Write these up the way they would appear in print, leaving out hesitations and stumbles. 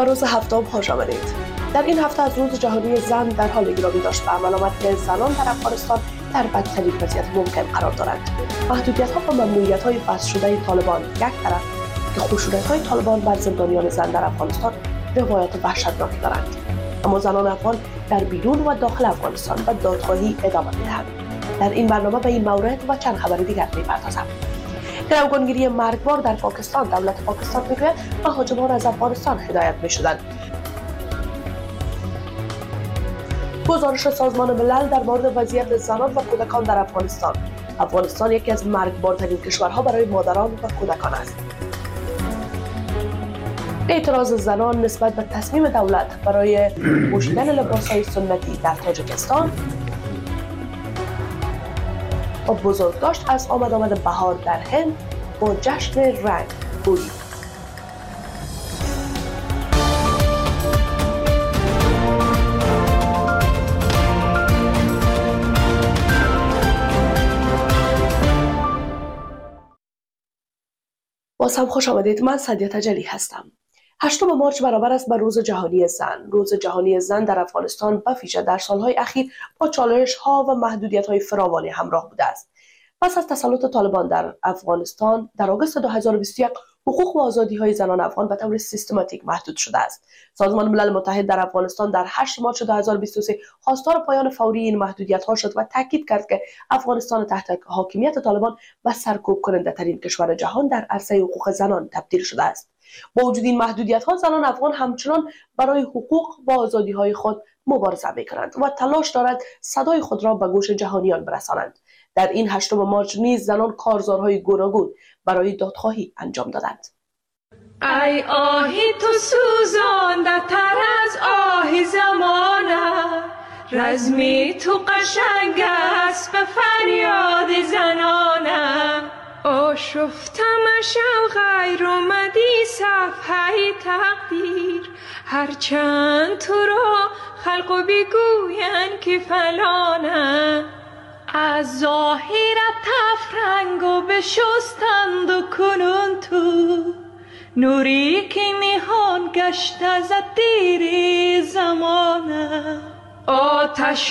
روز هفتم خوش آمدید. در این هفته از روز جهانی زن در حال گرامی داشت و عمل آمد که زنان در افغانستان در بدترین وضعیت ممکن قرار دارند. محدودیت‌ها و ممنوعیت‌های وضع شده طالبان یک طرف که خشونت‌های طالبان بر زندانیان زن در افغانستان روایت وحشتناکی دارند، اما زنان افغان در بیرون و داخل افغانستان به دادخواهی ادامه می‌دهند. در این برنامه به این مورد و چند خبر دیگر می‌پردازم. گروگانگیری مرگبار در پاکستان. دولت پاکستان میگوید مهاجمان از افغانستان هدایت می‌شدند. گزارش سازمان ملل در مورد وضعیت زنان و کودکان در افغانستان. افغانستان یکی از مرگبارترین کشورها برای مادران و کودکان است. اعتراض زنان نسبت به تصمیم دولت برای پوشیدن لباس‌های سنتی در تاجیکستان و بزرگداشت از آمد بهار در هند با جشن رنگ هولی. باز هم خوش آمدید. من سعدیه تجلی هستم. 8 مارس برابر است با روز جهانی زن. روز جهانی زن در افغانستان به ویژه در سالهای اخیر با چالش‌ها و محدودیت‌های فراوانی همراه بوده است. پس از تسلط طالبان در افغانستان در آگوست 2021 حقوق و آزادی‌های زنان افغان به طور سیستماتیک محدود شده است. سازمان ملل متحد در افغانستان در 8 مارس 2023 خواستار پایان فوری این محدودیت‌ها شد و تاکید کرد که افغانستان تحت حاکمیت طالبان به سرکوب کننده ترین کشور جهان در عرصه حقوق زنان تبدیل شده است. با وجود این محدودیت‌ها، زنان افغان همچنان برای حقوق و آزادی‌های خود مبارزه می‌کنند و تلاش دارند صدای خود را به گوش جهانیان برسانند. در این 8 مارس نیز زنان کارزارهای گوناگون برای دادخواهی انجام دادند. ای آهی تو سوزانده تر از آه زمانه، رزمی تو قشنگ است به فریاد زنانه. آشفتمش و غیر اومدی صفحه تقدیر، هرچند تو را خلق بگوین که فلانه. از ظاهرت تفرنگ و بشستند و کنون تو، نوری که نهان گشت از دیر زمانه. آتش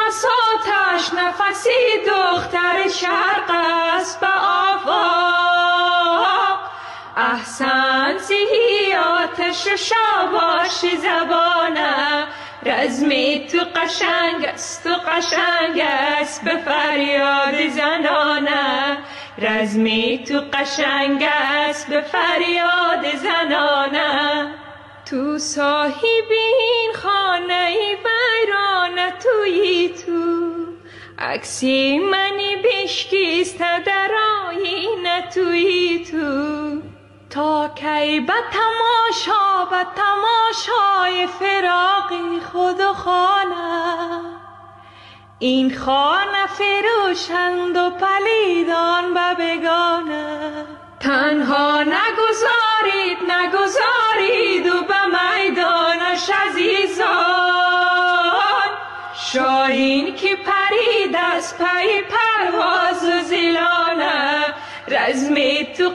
نفسی دختر شرق است به آفاق، احسن زی آتش شاباش زبانه. رزمی تو قشنگ است به فریاد زنانه. رزمی تو قشنگ است به فریاد زنانه. تو صاحب این خانه ویرانه تویی تو، عکسی منی بشکست در آینه تویی تو. تا کی به تماشای فراقی خود و خانه، این خانه فروشند و پلیدان به بگانه. تنها نگذارید و به میدانش عزیزان، شاهین که پرید از پی پرواز و زلانه. رزمی تو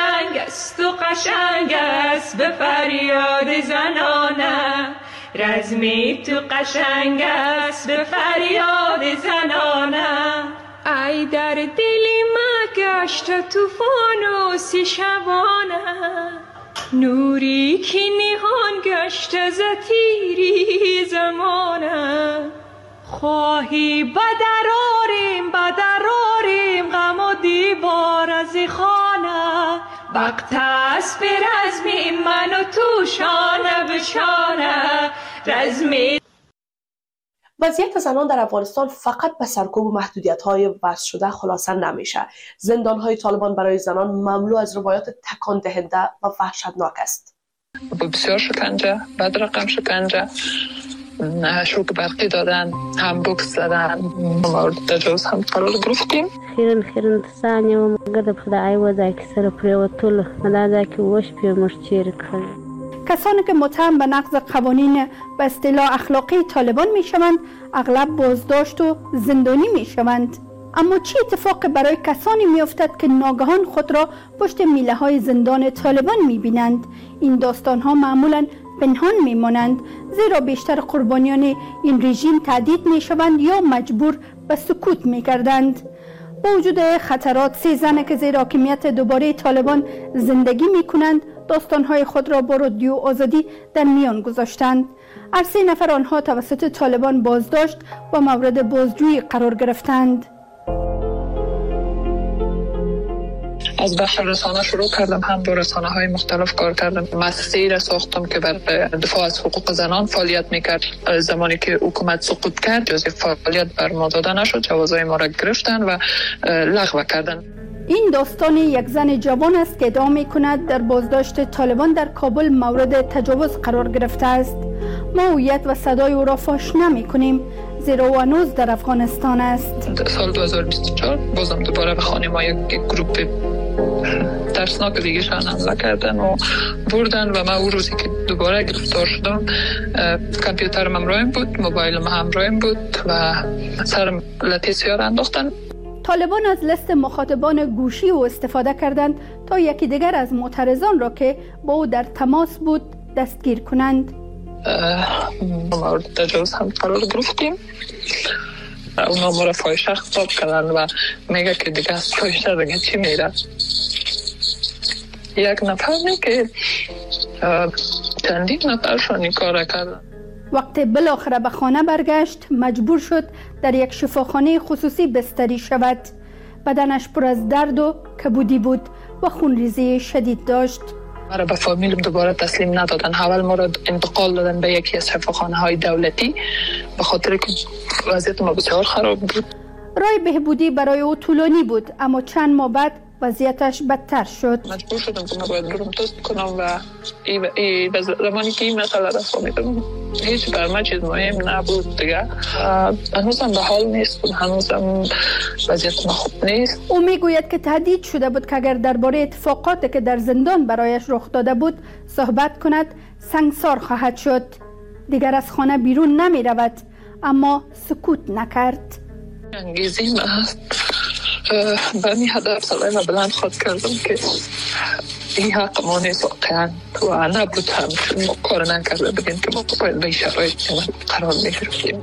قشنگ است به فریاد زنانه. رزمی تو قشنگ است به فریاد زنانه. ای در دلی ما گشت طوفان و سی شبانه، نوری که نهان گشت از تیری زمانه. خواهی بدراریم غم و دیوار از خانه، وقت است به رزمی من و تو شانه به شانه. رزمی وضعیت زنان در افغانستان فقط به سرکوب و محدودیت‌های وضع شده خلاصه نمیشه. زندان‌های طالبان برای زنان مملو از روایات تکان دهنده و وحشتناک است. بسیار شکنجه، بدرقم شکنجه، شوک برقی دادن، هم بوکس زدن، مورد تجاوز هم قرار گرفتیم. خیرن ثانیه و مگه خدای وځي که سر پریوتل مدازه که وش پیمش چیر کړ. کسانی که متهم به نقض قوانین به اصطلاح اخلاقی طالبان می شوند اغلب بازداشت و زندانی می شوند. اما چه اتفاقی برای کسانی می افتد که ناگهان خود را پشت میله های زندان طالبان می بینند؟ این داستان ها معمولا پنهان میمانند، زیرا بیشتر قربانیان این رژیم تهدید میشوند یا مجبور به سکوت میگردند. با وجود خطرات، 3 زن که زیر حاکمیت دوباره طالبان زندگی میکنند داستانهای خود را با رادیو آزادی در میان گذاشتند. هر 3 نفر آنها توسط طالبان بازداشت و مورد بازجویی قرار گرفتند. از بخش رسانه شروع کردم، هم با رسانه های مختلف کار کردم. مؤسسه‌ای را ساختم که بر دفاع از حقوق زنان فعالیت میکرد. زمانی که حکومت سقوط کرد جزء فعالیت بر ما داده نشد، جوازهای ما را گرفتن و لغو کردن. این داستان یک زن جوان است که ادعا می‌کند در بازداشت طالبان در کابل مورد تجاوز قرار گرفته است. ما هویت و صدای او را فاش نمی‌کنیم، زیرا او هنوز در افغانستان است. سال 2024 بازم دوباره به خانه ما یک گروپ ترسناک دیگه شان حمله کردن و بردن و من اون روزی که دوباره گرفتار شدم کامپیوترم همراهم بود، موبایلم همراهم بود و سرم لتیسیار انداختن. طالبان از لیست مخاطبان گوشی او استفاده کردند تا یکی دیگر از معترضان را که با او در تماس بود دستگیر کنند. مورد تجاوز هم قرار گرفتیم. اونا ما را فاحشه خطاب کردن و میگه که دیگه از فاحشه دیگه چی میره. یک نفر که چندین نفرشان این کار کردن. وقتی بالاخره به خانه برگشت مجبور شد در یک شفاخانه خصوصی بستری شود. بدنش پر از درد و کبودی بود و خونریزی شدید داشت. ما را به فامیلم دوباره تسلیم ندادن. اول ما را انتقال دادن به یکی از شفاخانه های دولتی به خاطر که وضعیت ما بسیار خراب بود. راه بهبودی برای او طولانی بود، اما چند ماه بعد وضعیتش بدتر شد. مجبور شدم که من باید برم تست کنم و زمانی که این مسئله را فهمیدم هیچ بر من چیز مهم نبود دیگه. هنوزم به حال نیست، هنوزم وضعیت ما خوب نیست. او میگوید که تهدید شده بود که اگر درباره اتفاقاتی که در زندان برایش رخ داده بود صحبت کند سنگسار خواهد شد. دیگر از خانه بیرون نمی رود، اما سکوت نکرد. انگیزی من به این هدف سلای و بلند خود کردم که این حق ما نیست واقعا و نبود هم چون ما کار نکرده بودیم که ما باید به شرایط قرار میگرفتیم.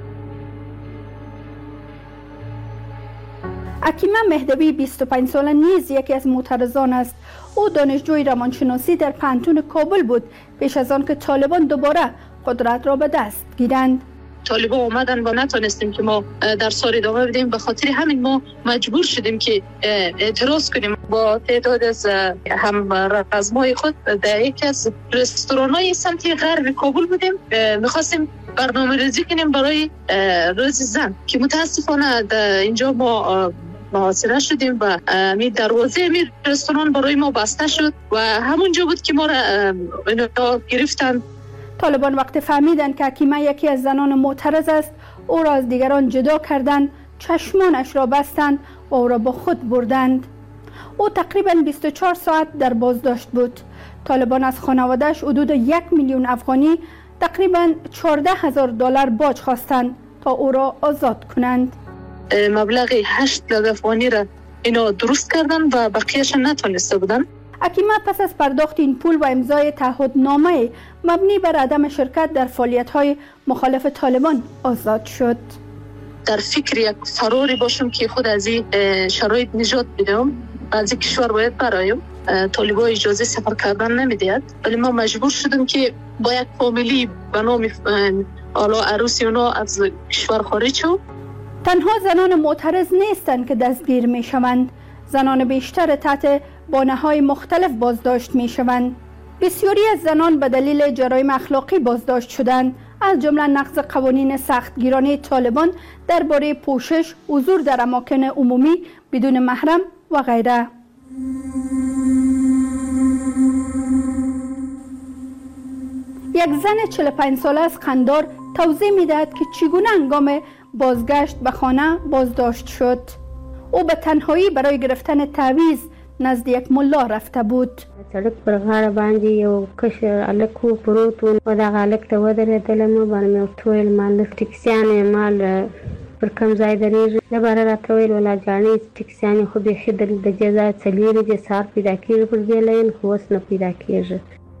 اکیمه مهدوی 25 ساله نیز یکی از معترضان است. او دانشجوی روانشناسی در پانتون کابل بود پیش از آن که طالبان دوباره قدرت را به دست گیرند. طالبان اومدن و نتونستیم که ما در سال ادامه بدیم، به خاطر همین ما مجبور شدیم که اعتراض کنیم. با تعداد از هم رزمای خود در یکی از رستوران‌های سمت غرب کابل بودیم، می‌خواستیم برنامه ریزی کنیم برای روز زن که متاسفانه اینجا ما محاصره شدیم و می دروازه می رستوران برای ما بسته شد و همونجا بود که ما را گرفتن. طالبان وقتی فهمیدند که اکیمه یکی از زنان معترض است او را از دیگران جدا کردند، چشمانش را بستند و او را با خود بردند. او تقریباً 24 ساعت در بازداشت بود. طالبان از خانواده‌اش حدود 1 میلیون افغانی تقریباً $14,000 باج خواستند تا او را آزاد کنند. مبلغ 8 لک افغانی را اینا درست کردن و بقیه‌اش نتونسته بودن. اکیمه پس از پرداخت این پول و امضای تعهدنامه مبنی بر عدم شرکت در فعالیت‌های مخالف طالبان آزاد شد. در فکر یک فراری باشم که خود از این شرایط نجات بدم، از این کشور باید برایم. طالبان اجازه سفر کردن نمیدهد، ولی ما مجبور شدیم که با یک فامیلی به نام عروسی اونا از کشور خارج شد. تنها زنان معترض نیستند که دستگیر می شوند. زنان بیشتر تحت بانه‌های مختلف بازداشت می شوند. بسیاری از زنان به دلیل جرایم اخلاقی بازداشت شدند، از جمله نقض قوانین سختگیرانه طالبان درباره پوشش، حضور در اماکن عمومی بدون محرم و غیره. یک زن 45 ساله از قندار توضیح می‌دهد که چگونه هنگام بازگشت به خانه بازداشت شد. او به تنهایی برای گرفتن تعویض نزد یک ملا رفته بود. سړک پر غاړه باندې یو کشر هلک و پروت و دغه هلک ته ودرېدلم. باندې مې ورته ویل ما لږ ټکسیانې مال پر کوم ځای درېږي. د باره راته ویل ولا جانې ټکسیانې خو بیخي د جزا څه لرې دي، سهار پیدا کېږي پر دې لین، خو اوس نه پیدا کېږي.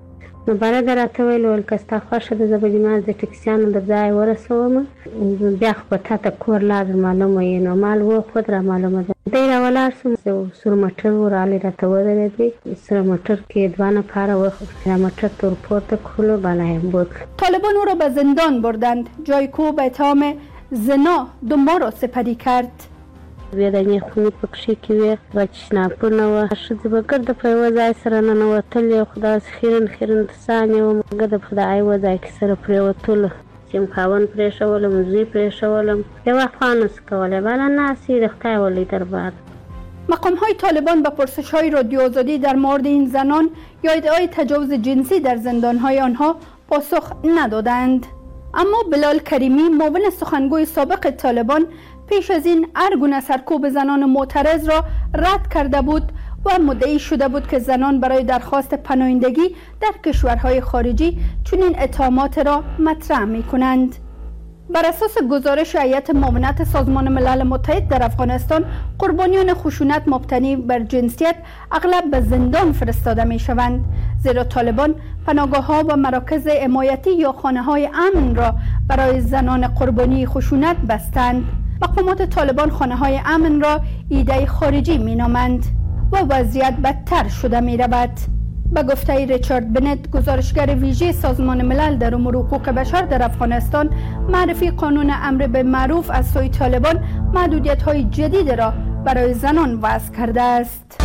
نو برادر راته ویل ول که ستا خوښه ده زه به دې مال د ټکسیانو د ځای ورسوم بیا خو به تا ته کور لار معلومه یې نو مال وخود را معلومه ده دی را ولاړ سوم سور موټر ورغلی راته ودرېدی سره موټر کې دوه نفره وخوت را موټر ته ورپورته کړلو بالا یې بردل طالبان او را به زندان بردند جایی که او به اتهام زنا 2 ماه را سپری کرد. بیا دانې خونې په کښې کې وې هغه چې شناپونه وه ښځې به ګرده په یوه ځای سره ننوتلې خو داسې خیرن خیرن تسانې وم ګرده په دغه یوه ځای کې سره پرېوتلو چې م خاوند پرېښولم زوی پرېښولم یوه خوا نسو کولی بالا ناست د خدای ولی دربار. مقام های طالبان به پرسش های رادیو آزادی در مورد این زنان یا ادعای تجاوز جنسی در زندان های آنها پاسخ ندادند. اما بلال کریمی معاون سخنگوی سابق طالبان پیش از این هر گونه سرکوب زنان معترض را رد کرده بود و مدعی شده بود که زنان برای درخواست پناهندگی در کشورهای خارجی چنین اتهامات را مطرح می کنند. بر اساس گزارش هیئت معاونت سازمان ملل متحد در افغانستان قربانیان خشونت مبتنی بر جنسیت اغلب به زندان فرستاده می شوند زیرا طالبان پناهگاه‌ها و مراکز حمایتی یا خانه‌های امن را برای زنان قربانی خشونت بستند. مقامات طالبان خانه‌های امن را ایده خارجی می‌نامند و وضعیت بدتر شده می‌رود. به گفته ریچارد بنت گزارشگر ویژه سازمان ملل در امور حقوق بشر در افغانستان معرفی قانون امر بالمعروف از سوی طالبان محدودیت‌های جدید را برای زنان وضع کرده است.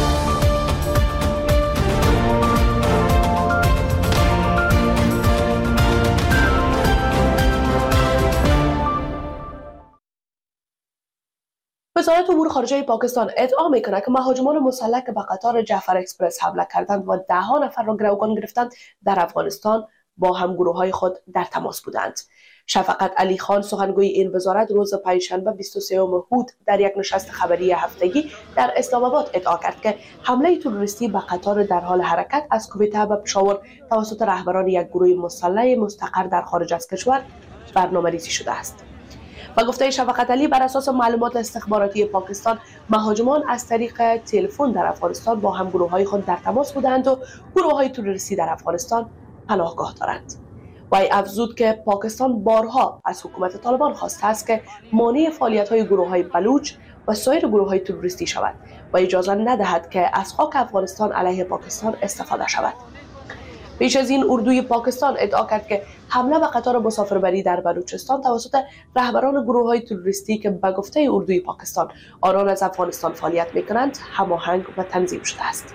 وزارت امور خارجه پاکستان ادعا می‌کند که مهاجمان مسلح که به قطار جعفر اکسپرس حمله کردند و 10 نفر را گروگان گرفتند در افغانستان با همگروه‌های خود در تماس بودند. شفقت علی خان سخنگوی این وزارت روز پنجشنبه 23 هود در یک نشست خبری هفتگی در اسلام آباد ادعا کرد که حمله تروریستی به قطار در حال حرکت از کویته به پشاور توسط رهبران یک گروه مسلح مستقر در خارج از کشور برنامه‌ریزی شده است. و گفته شفقت علی بر اساس معلومات استخباراتی پاکستان مهاجمان از طریق تلفن در افغانستان با همگروه‌های خود در تماس بودند و گروه‌های تروریستی در افغانستان پناهگاه دارند. وی افزود که پاکستان بارها از حکومت طالبان خواسته است که مانع فعالیت‌های گروه‌های بلوچ و سایر گروه‌های تروریستی شود و اجازه ندهد که از خاک افغانستان علیه پاکستان استفاده شود. پیش از این اردوی پاکستان ادعا کرد که حمله به قطار مسافربری در بلوچستان توسط رهبران گروه‌های تروریستی که به گفته اردوی پاکستان آنان از افغانستان فعالیت می‌کنند هماهنگ و تنظیم شده است.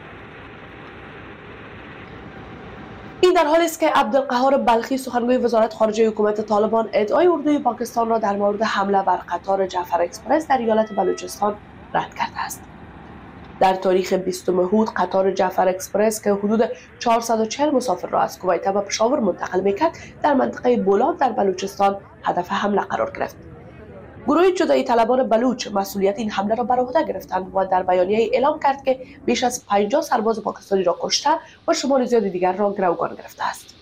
این در حالی است که عبدالقهار بلخی سخنگوی وزارت خارجه حکومت طالبان ادعای اردوی پاکستان را در مورد حمله بر قطار جعفر اکسپرس در ایالت بلوچستان رد کرده است. در تاریخ 20 هود قطار جعفر اکسپرس که حدود 440 مسافر را از کویته به پشاور منتقل می‌کرد در منطقه بولاد در بلوچستان هدف حمله قرار گرفت. گروه جدایی طلبان بلوچ مسئولیت این حمله را بر عهده گرفتند و در بیانیه اعلام کرد که بیش از 50 سرباز پاکستانی را کشته و شمار زیادی دیگر را گروگان گرفته است.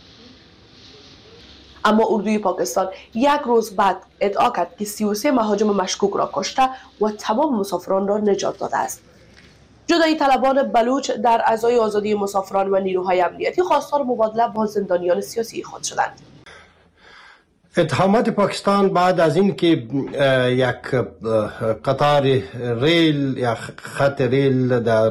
اما اردوی پاکستان یک روز بعد ادعا کرد که 33 مهاجم مشکوک را کشته و تمام مسافران را نجات داده است. جدایی طلبان بلوچ در اعضای آزادی مسافران و نیروهای امنیتی خواستار مبادله با زندانیان سیاسی خود شدند. اتهامات پاکستان بعد از این که یک قطار ریل یا خط ریل در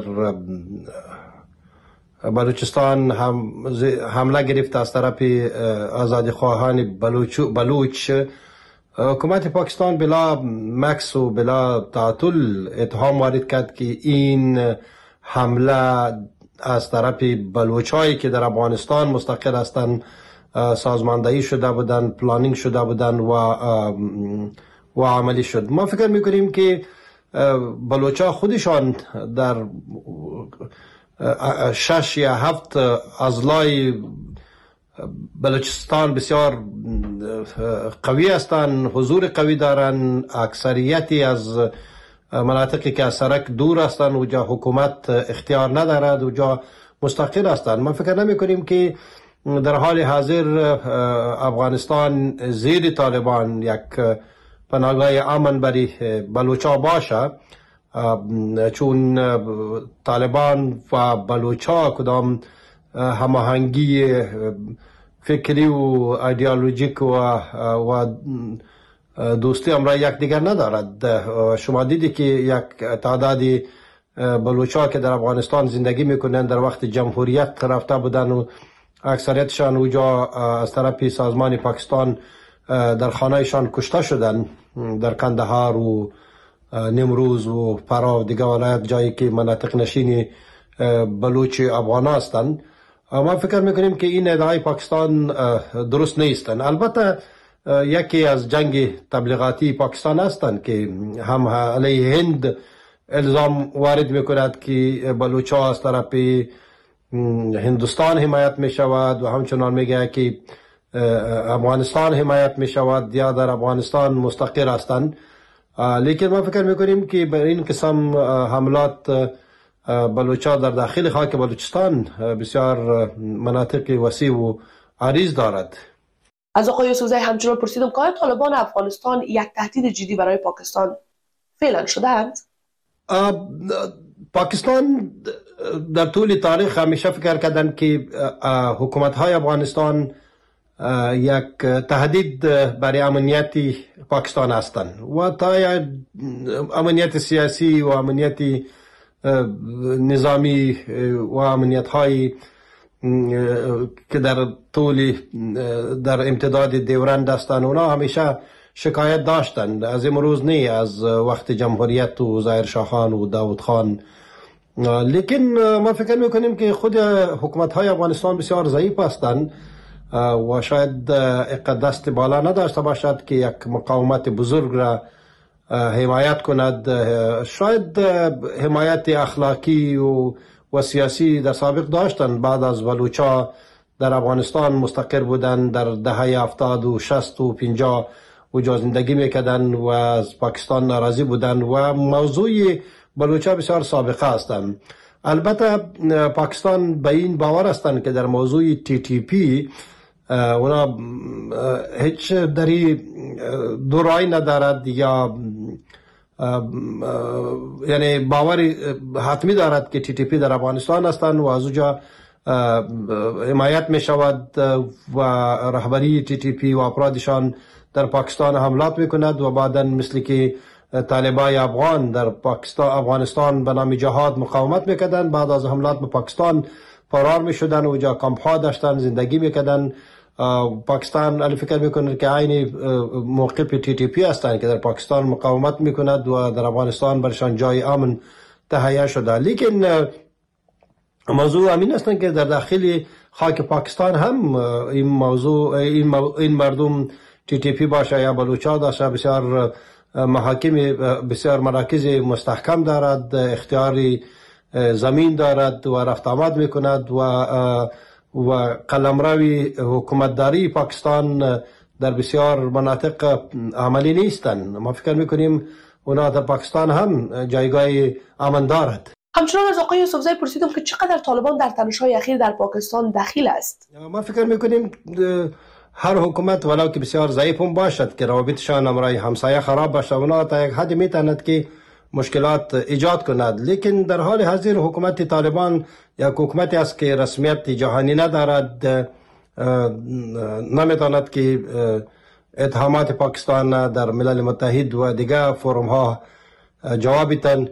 بلوچستان حمله گرفت از طرف آزادیخواهان بلوچ، حکومت پاکستان بلا مکس و بلا تعطل اتهام وارد کرد که این حمله از طرف بلوچایی که در افغانستان مستقر هستند سازماندهی شده بودن، پلانینگ شده بودن و عملی شد. ما فکر میکنیم که بلوچا خودشان در 6 یا 7 اضلاع بلوچستان بسیار قوی هستند، حضور قوی دارند. اکثریتی از مناطقی که از سرک دور هستند و جا حکومت اختیار ندارد و جا مستقر هستند. ما فکر نمی کنیم که در حال حاضر افغانستان زیر طالبان یک پناهگاه امن برای بلوچا باشه، چون طالبان و بلوچا کدام هماهنگی فکری و ایدئولوژیک و دوستی امرای یک دیگر ندارد. شما دیدی که یک تعدادی بلوچا که در افغانستان زندگی میکنند در وقت جمهوریت رفته بودن و اکثریتشان اوجا از طرف سازمان پاکستان در خانهشان کشته شدن، در کندهار و نیمروز و فرا و دیگر ولایت، جایی که مناطق نشین بلوچ افغان هستند. ما فکر میکنیم که این ادعای پاکستان درست نیستند. البته یکی از جنگ تبلیغاتی پاکستان هستند که هم علیه هند الزام وارد میکند که بلوچا از طرف هندوستان حمایت میشود و همچنان میگه که افغانستان حمایت میشود یا در افغانستان مستقر هستند. لیکن ما فکر میکنیم که بر این قسم حملات بلوچا در داخل خاک بلوچستان بسیار مناطق وسیع و عریض دارد. از آقای یوسفزی همچنان پرسیدم که آیا طالبان افغانستان یک تهدید جدی برای پاکستان فعلا شدند؟ پاکستان در طول تاریخ همیشه فکر کردند که حکومت‌های افغانستان یک تهدید برای امنیت پاکستان هستند و تا امنیت سیاسی و امنیت نظامی و امنیت‌های که در امتداد دوران داشتند، اونا همیشه شکایت داشتند. از امروز نه، از وقت جمهوریت و ظاهر شاه خان و داود خان. لیکن ما فکر میکنیم که خود حکومت‌های افغانستان بسیار ضعیف هستند و شاید دست بالا نداشته باشد که یک مقاومت بزرگ را حمایت کند. شاید حمایت اخلاقی و سیاسی در سابق داشتند. بعد از بلوچا در افغانستان مستقر بودن در دهه 70 و 60 و 50 اوجا زندگی میکردن و از پاکستان ناراضی بودن و موضوع بلوچا بسیار سابقه هستند. البته پاکستان به این باور هستند که در موضوع TTP اونا هیچ دری دو رای ندارد یا یعنی باور حتمی دارد که TTP در افغانستان هستند و از اوجا حمایت می شود و رهبری TTP و افرادشان در پاکستان حملات می کند و بعدا مثل که طالبای افغان در افغانستان به نام جهاد مقاومت می کردند، بعد از حملات به پاکستان فرار می شدن و اوجا کمپ ها داشتن، زندگی می کردن. پاکستان علی فکر میکنه که عین موقف TTP هستند که در پاکستان مقاومت میکند و در افغانستان برشان جای امن تهیه شده. لیکن موضوع همین است که در داخل خاک پاکستان هم این موضوع این مردم TTP باشه یا بلوچا باشه بسیار محاکم، بسیار مراکز مستحکم دارد، اختیاری زمین دارد و رفت آمد میکند و قلمروی حکومتداری پاکستان در بسیار مناطق عملی نیستند. ما فکر میکنیم اونا در پاکستان هم جایگاه امن دارد. همچنان از آقای یوسفزی پرسیدم که چقدر طالبان در تنش‌های اخیر در پاکستان دخیل است. ما فکر میکنیم هر حکومت ولو که بسیار ضعیف هم باشد که روابطشان امرای همسایه خراب باشه، اونا تا یک حد میتواند که مشکلات ایجاد کند. لیکن در حال حاضر حکومت طالبان یک حکومتی است که رسمیت جهانی ندارد، نمیتواند که اتهامات پاکستان در ملل متحد و دیگر فروم ها جواب بدهد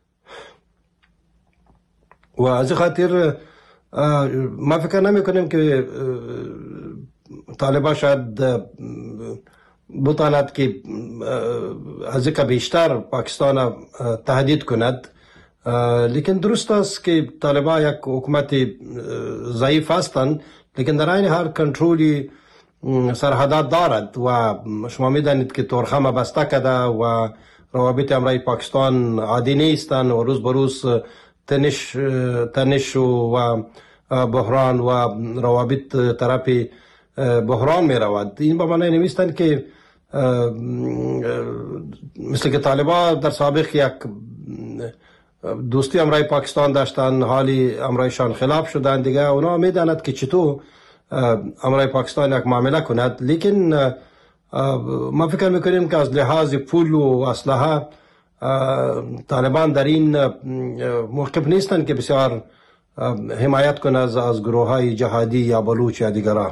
و از خاطر ما فکر نمی کنیم که طالبان شاید بتواند که از یک بیشتر پاکستان تهدید کند. لیکن درست است که طالبان یک حکومت ضعیف هستند، لیکن در این هر کنترلی سرحدات دارد و شما میدانید که تورخم بسته کرده و روابط امرای پاکستان عادی نیستند و روز به روز تنش و بحران و روابط طرف بحران می رود. این به معنی نمیستند که مثل که طالبان در سابق یک دوستی امرای پاکستان داشتن، حالی امرایشان خلاف شدن دیگه. اونا میداند که چطور امرای پاکستان یک معامله کند. لیکن ما فکر میکنیم که از لحاظ پول و اسلحه طالبان در این موقف نیستند که بسیار حمایت کنه از گروه های جهادی یا بلوچ یا دیگران.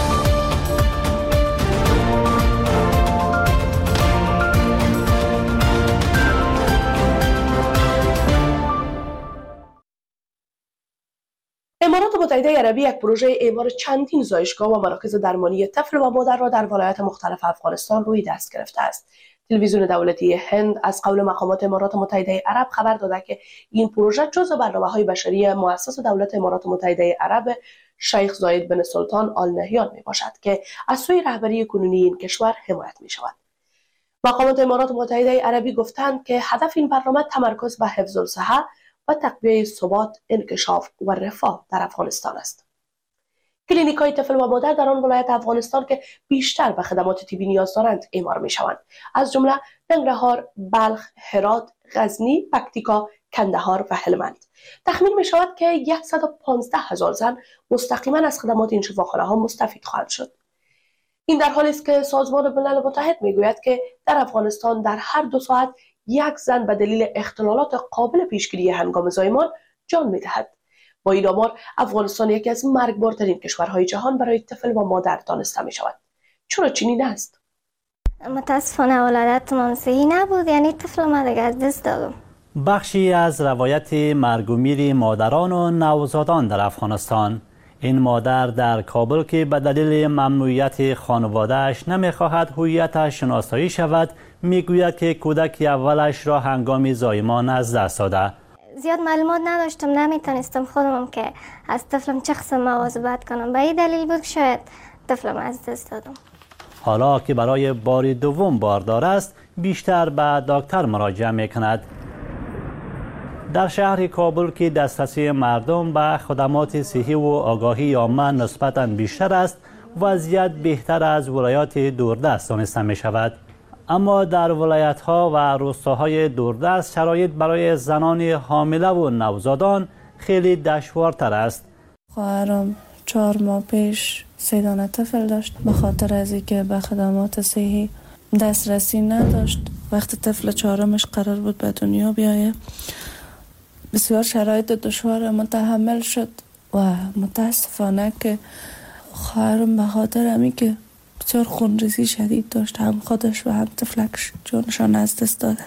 امارات متحده عربی یک پروژه اعمار چندین زایشگاه و مراکز درمانی طفل و مادر را در ولایات مختلف افغانستان روی دست گرفته است. تلویزیون دولتی هند از قول مقامات امارات متحده عرب خبر داده که این پروژه جزو برنامه‌های بشری مؤسس دولت امارات متحده عرب شیخ زاید بن سلطان آل نهیان می باشد که از سوی رهبری کنونی این کشور حمایت می شود. مقامات امارات متحده عربی گفتند که هدف این برنامه تمرکز بر حفظ الصحه و تقویت ثبات، انکشاف و رفاه در افغانستان است. کلینیک‌های طفل و مادر در آن ولایت افغانستان که بیشتر به خدمات طبی نیاز دارند اعمار می‌شوند، از جمله ننگرهار، بلخ، هرات، غزنی، پکتیکا، کندهار و هلمند. تخمین می‌شود که 115,000 زن مستقیما از خدمات این شفاخانه‌ها مستفید خواهند شد. این در حالی است که سازمان ملل متحد می‌گوید که در افغانستان در هر 2 ساعت یک زن به دلیل اختلالات قابل پیشگیری هنگام زایمان جان می‌دهد. با این آمار افغانستان یکی از مرگبارترین کشورهای جهان برای طفل و مادر دانسته می‌شود. چرا چنین است؟ متاسفانه ولادتم صحیح نبود، یعنی طفل ما دیگه از دست دادم. بخشی از روایت مرگ و میر مادران و نوزادان در افغانستان. این مادر در کابل که به دلیل ممنوعیت خانواده‌اش نمی‌خواهد هویتش شناسایی شود، میگوید که کودک اولش را هنگام زایمان از دست داده. زیاد معلومات نداشتم، نمیتونستم خودم که از طفلم چه قسم مواظبت کنم. به این دلیل بود شاید طفلم از دست دادم. حالا که برای بار دوم باردار است، بیشتر به دکتر مراجعه میکند. در شهر کابل که دسترسی مردم به خدمات صحی و آگاهی عامه نسبتاً بیشتر است، وضعیت بهتر از ولایات دوردست دانسته می شود. اما در ولایت‌ها و روستاهای دوردست شرایط برای زنان حامله و نوزادان خیلی دشوارتر است. خواهرم 4 ماه پیش 3 دانه طفل داشت، به خاطر از اینکه به خدمات صحی دسترسی نداشت. وقتی طفل 4مش قرار بود به دنیا بیایه، بسیار شرایط دشوار متحمل شد و متاسفانه که خواهرم به خاطر همین که بسیار خونریزی شدید داشت، هم خودش و هم طفلکش جانشان از دست دادن.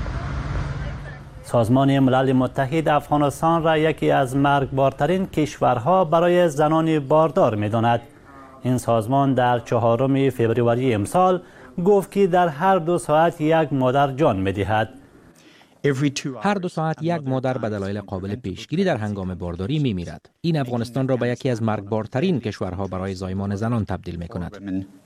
سازمان ملل متحد افغانستان را یکی از مرگبارترین کشورها برای زنان باردار می‌داند. این سازمان در 4 فوریه امسال گفت که در هر 2 ساعت یک مادر جان می‌دهد. هر 2 ساعت یک مادر به دلایل قابل پیشگیری در هنگام بارداری می‌میرد. این افغانستان را به یکی از مرگبارترین کشورها برای زایمان زنان تبدیل می‌کند.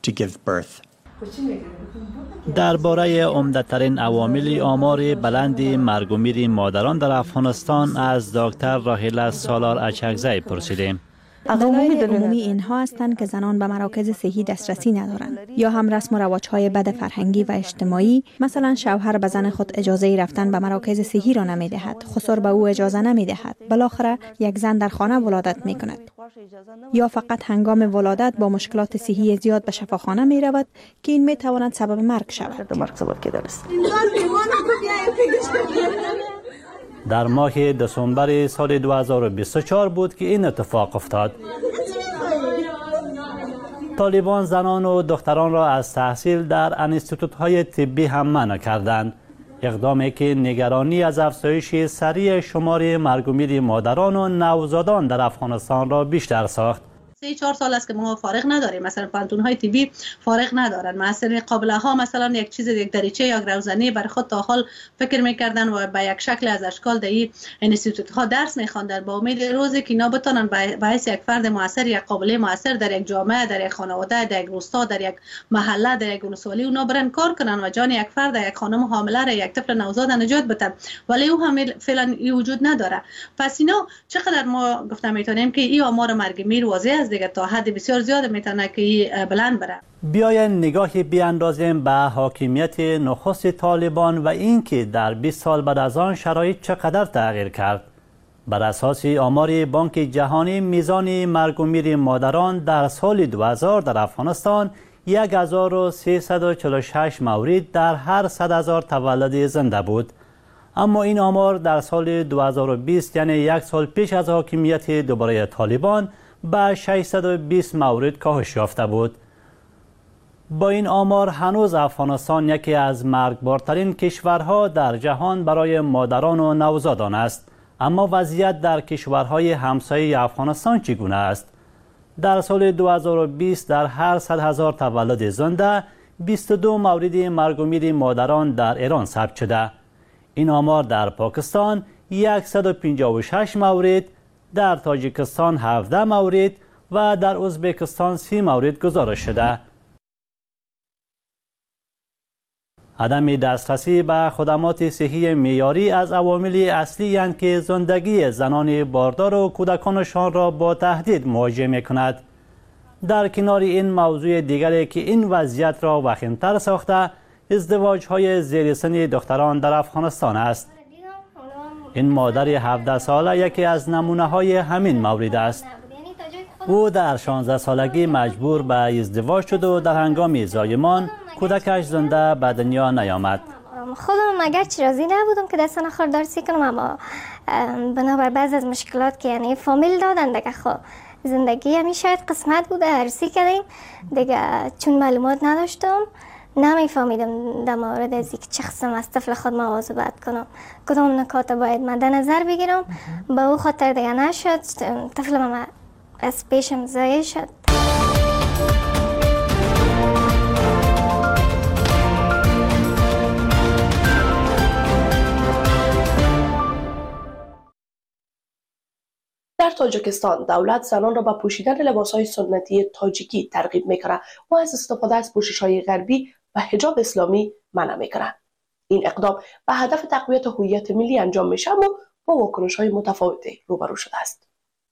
درباره عمده‌ترین عوامل آمار بلند مرگ و میر مادران در افغانستان از دکتر راهیله سالار اچکزی پرسیدیم. عوامل عمومی اینها هستند که زنان به مراکز صحی دسترسی ندارند یا هم رسم و رواج‌های بد فرهنگی و اجتماعی، مثلا شوهر به زن خود اجازه رفتن به مراکز صحی را نمی‌دهد، خسر به او اجازه نمی‌دهد، بالاخره یک زن در خانه ولادت می‌کند یا فقط هنگام ولادت با مشکلات صحی زیاد به شفاخانه می‌رود که این می‌تواند سبب مرگ شود. در ماه دسامبر سال 2024 بود که این اتفاق افتاد. طالبان زنان و دختران را از تحصیل در انستیتوت‌های طبی هم منع کردند. اقدامی که نگرانی از افزایش سریع شمار مرگ و میر مادران و نوزادان در افغانستان را بیشتر ساخت. 3-4 سال است که ما فارغ نداریم، مثلا پانتون‌های طبی فارغ ندارن. مثلا قابله ها مثلا یک چیز، یک دریچه یا روزنی برای خود تا حال فکر می‌کردن و به یک شکل از اشکال در این انستیتوت ها درس می‌خواندن با امید روزی که اینا بتونن به حیث یک فرد موثر، یک قابله موثر در یک جامعه، در یک خانواده، در یک روستا، در یک محله، در یک ولسوالی اونا برن کار کنن و جان یک فرد، یک خانم حامله را، یک طفل نوزاد نجات بدن، ولی او هم فعلا وجود نداره. پس اینا چقدر ما گفتم میتونیم که این آمار مرگ میر واضح است دیگه، تا حد بسیار زیاد میتونه که بلند بره. بیاین نگاهی بیاندازیم به حاکمیت نخست طالبان و اینکه در 20 سال بعد از آن شرایط چقدر تغییر کرد. بر اساس آمار بانک جهانی، میزان مرگ و میر مادران در سال 2000 در افغانستان 1346 مورد در هر 100,000 تولد زنده بود. اما این آمار در سال 2020 یعنی یک سال پیش از حاکمیت دوباره طالبان به 620 مورد کاهش یافته بود. با این آمار هنوز افغانستان یکی از مرگبارترین کشورها در جهان برای مادران و نوزادان است. اما وضعیت در کشورهای همسایه افغانستان چگونه است؟ در سال 2020 در هر 100,000 تولد زنده 22 مورد مرگ و میر مادران در ایران ثبت شده. این آمار در پاکستان 156 مورد، در تاجیکستان 17 مورد و در ازبکستان 30 مورد گزارش شده. عدم دسترسی به خدمات صحی معیاری از عوامل اصلی اند که زندگی زنان باردار و کودکانشان را با تهدید مواجه می‌کند. در کنار این موضوع دیگری که این وضعیت را وخیم‌تر ساخته، ازدواج‌های زیر سن دختران در افغانستان است. این مادر 17 ساله یکی از نمونه‌های همین مورد است. او در 16 سالگی مجبور به ازدواج شد و در هنگام زایمان کودکش زنده به دنیا نیامد. خودم اگرچه راضی نبودم که دستان خاردارسی کنم، اما بنابر بعض از مشکلات که یعنی فامیل دادن دیگه خب زندگی همین شاید قسمت بوده، عرضی کردیم دیگه. چون معلومات نداشتم نمیفهمیدم در مورد از اینکه چه قسم از طفل خود مواظبت کنم، کدام نکات باید مد نظر بگیرم. به او خاطر دیگه نشد، طفلم از پیشم ضایع شد. در تاجیکستان دولت زنان را به پوشیدن لباسهای سنتی تاجیکی ترغیب می‌کند و از استفاده از پوشش‌های غربی و حجاب اسلامی منع می‌کند. این اقدام به هدف تقویت هویت ملی انجام میشه اما با واکنش‌های متفاوتی روبرو شده است.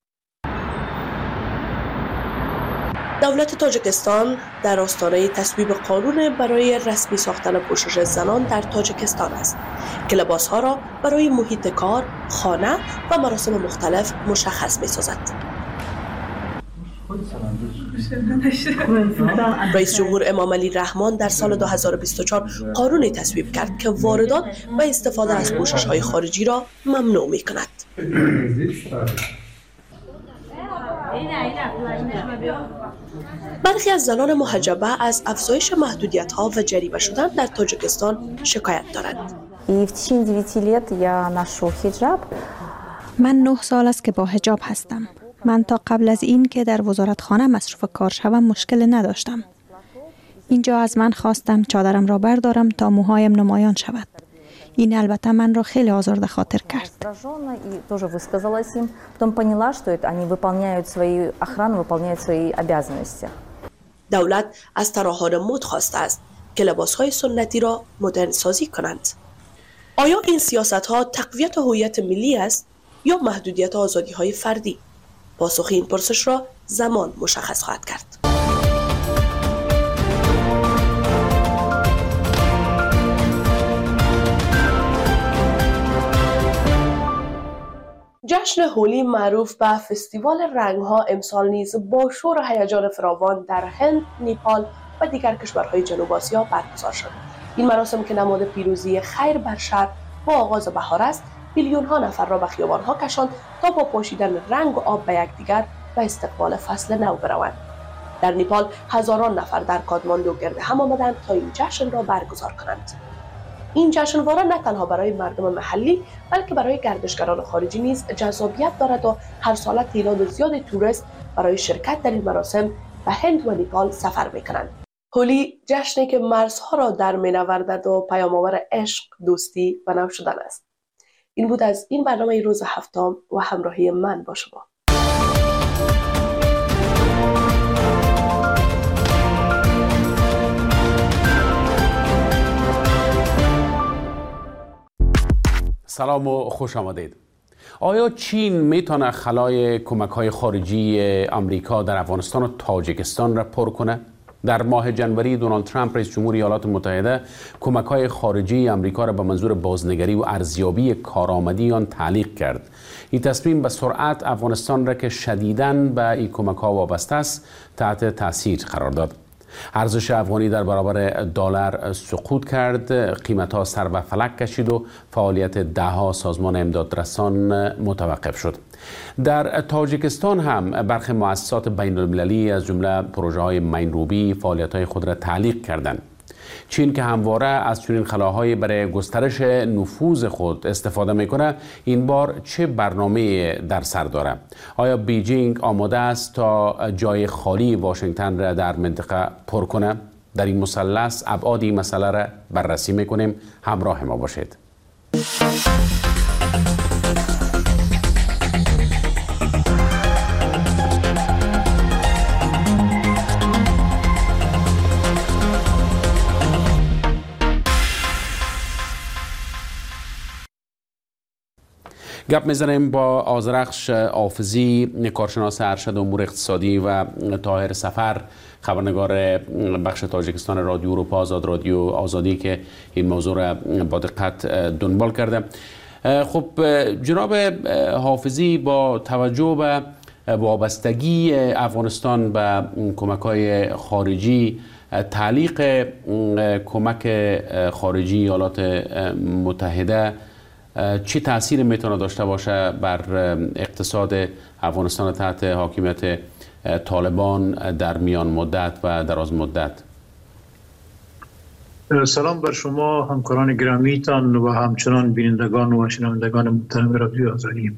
دولت تاجیکستان در آستانه تصویب قانون برای رسمی ساختن پوشش زنان در تاجیکستان است که لباسها را برای محیط کار، خانه و مراسم مختلف مشخص می‌سازد. رئیس جمهور امام علی رحمان در سال 2024 قانونی تصویب کرد که واردات و استفاده از پوشش‌های خارجی را ممنوع می‌کند. برخی از زنان محجبه از افزایش محدودیت‌ها و جریمه شدن در تاجیکستان شکایت دارند. من 9 سال است که با حجاب هستم. من تا قبل از این که در وزارتخانه مصروف کار شوم مشکل نداشتم. اینجا از من خواستم چادرم را بردارم تا موهایم نمایان شود. این البته من را خیلی آزرده خاطر کرد. دولت از طراحان مد خواسته است که لباسهای سنتی را مدرن سازی کنند. آیا این سیاست‌ها تقویت هویت ملی است یا محدودیت آزادی‌های فردی؟ پاسخ این پرسش را زمان مشخص خواهد کرد. جشن هولی معروف به فستیوال رنگ‌ها امسال نیز با شور و هیجان فراوان در هند، نیپال و دیگر کشورهای جنوب آسیا برگزار شد. این مراسم که نماد پیروزی خیر بر شر با آغاز بهار است، میلیون‌ها نفر را به خیابان‌ها کشاند تا با پاشیدن رنگ و آب به یکدیگر و استقبال فصل نو بروند. در نیپال هزاران نفر در کادماندو گرد هم آمدند تا این جشن را برگزار کنند. این جشنواره نه تنها برای مردم محلی بلکه برای گردشگران خارجی نیز جذابیت دارد و هر ساله تعداد زیاد توریست برای شرکت در این مراسم به هند و نیپال سفر می‌کنند. هولی جشنی که مرزها را در می‌نوردد و پیام‌آور عشق، دوستی و نو شدن است. این بود از این برنامه روز هفتم و همراهی من با شما. سلام و خوش آمدید. آیا چین میتونه خلای کمک‌های خارجی آمریکا در افغانستان و تاجیکستان را پر کنه؟ در ماه جنوری دونالد ترامپ رئیس جمهور ایالات متحده کمک‌های خارجی آمریکا را به منظور بازنگری و ارزیابی کارآمدی آن تعلیق کرد. این تصمیم به سرعت افغانستان را که شدیداً به این کمک‌ها وابسته است تحت تاثیر قرار داد. ارزش افغانی در برابر دلار سقوط کرد، قیمت‌ها سر به فلک کشید و فعالیت ده‌ها سازمان امدادرسان متوقف شد. در تاجیکستان هم برخی مؤسسات بین‌المللی از جمله پروژه‌های مین‌روبی فعالیت‌های خود را تعلیق کردند. چین که همواره از چنین خلاهایی برای گسترش نفوذ خود استفاده میکنه، این بار چه برنامه در سر داره؟ آیا بیجینگ آماده است تا جای خالی واشنگتن را در منطقه پر کنه؟ در این مثلث ابعاد این مسئله را بررسی میکنیم. همراه ما باشید. گپ میزنیم با آذرخش حافظی، کارشناس ارشد امور اقتصادی، و طاهر سفر، خبرنگار بخش تاجیکستان رادیو اروپا آزاد، رادیو آزادی، که این موضوع را با دقت دنبال کرده. خب جناب حافظی، با توجه به وابستگی افغانستان به کمک‌های خارجی، تعلیق کمک خارجی ایالات متحده چه تأثیر میتونه داشته باشه بر اقتصاد افغانستان تحت حاکمیت طالبان در میان مدت و دراز مدت؟ سلام بر شما همکاران گرامیتان و همچنان بینندگان و شنوندگان محترم رادیو آزادی.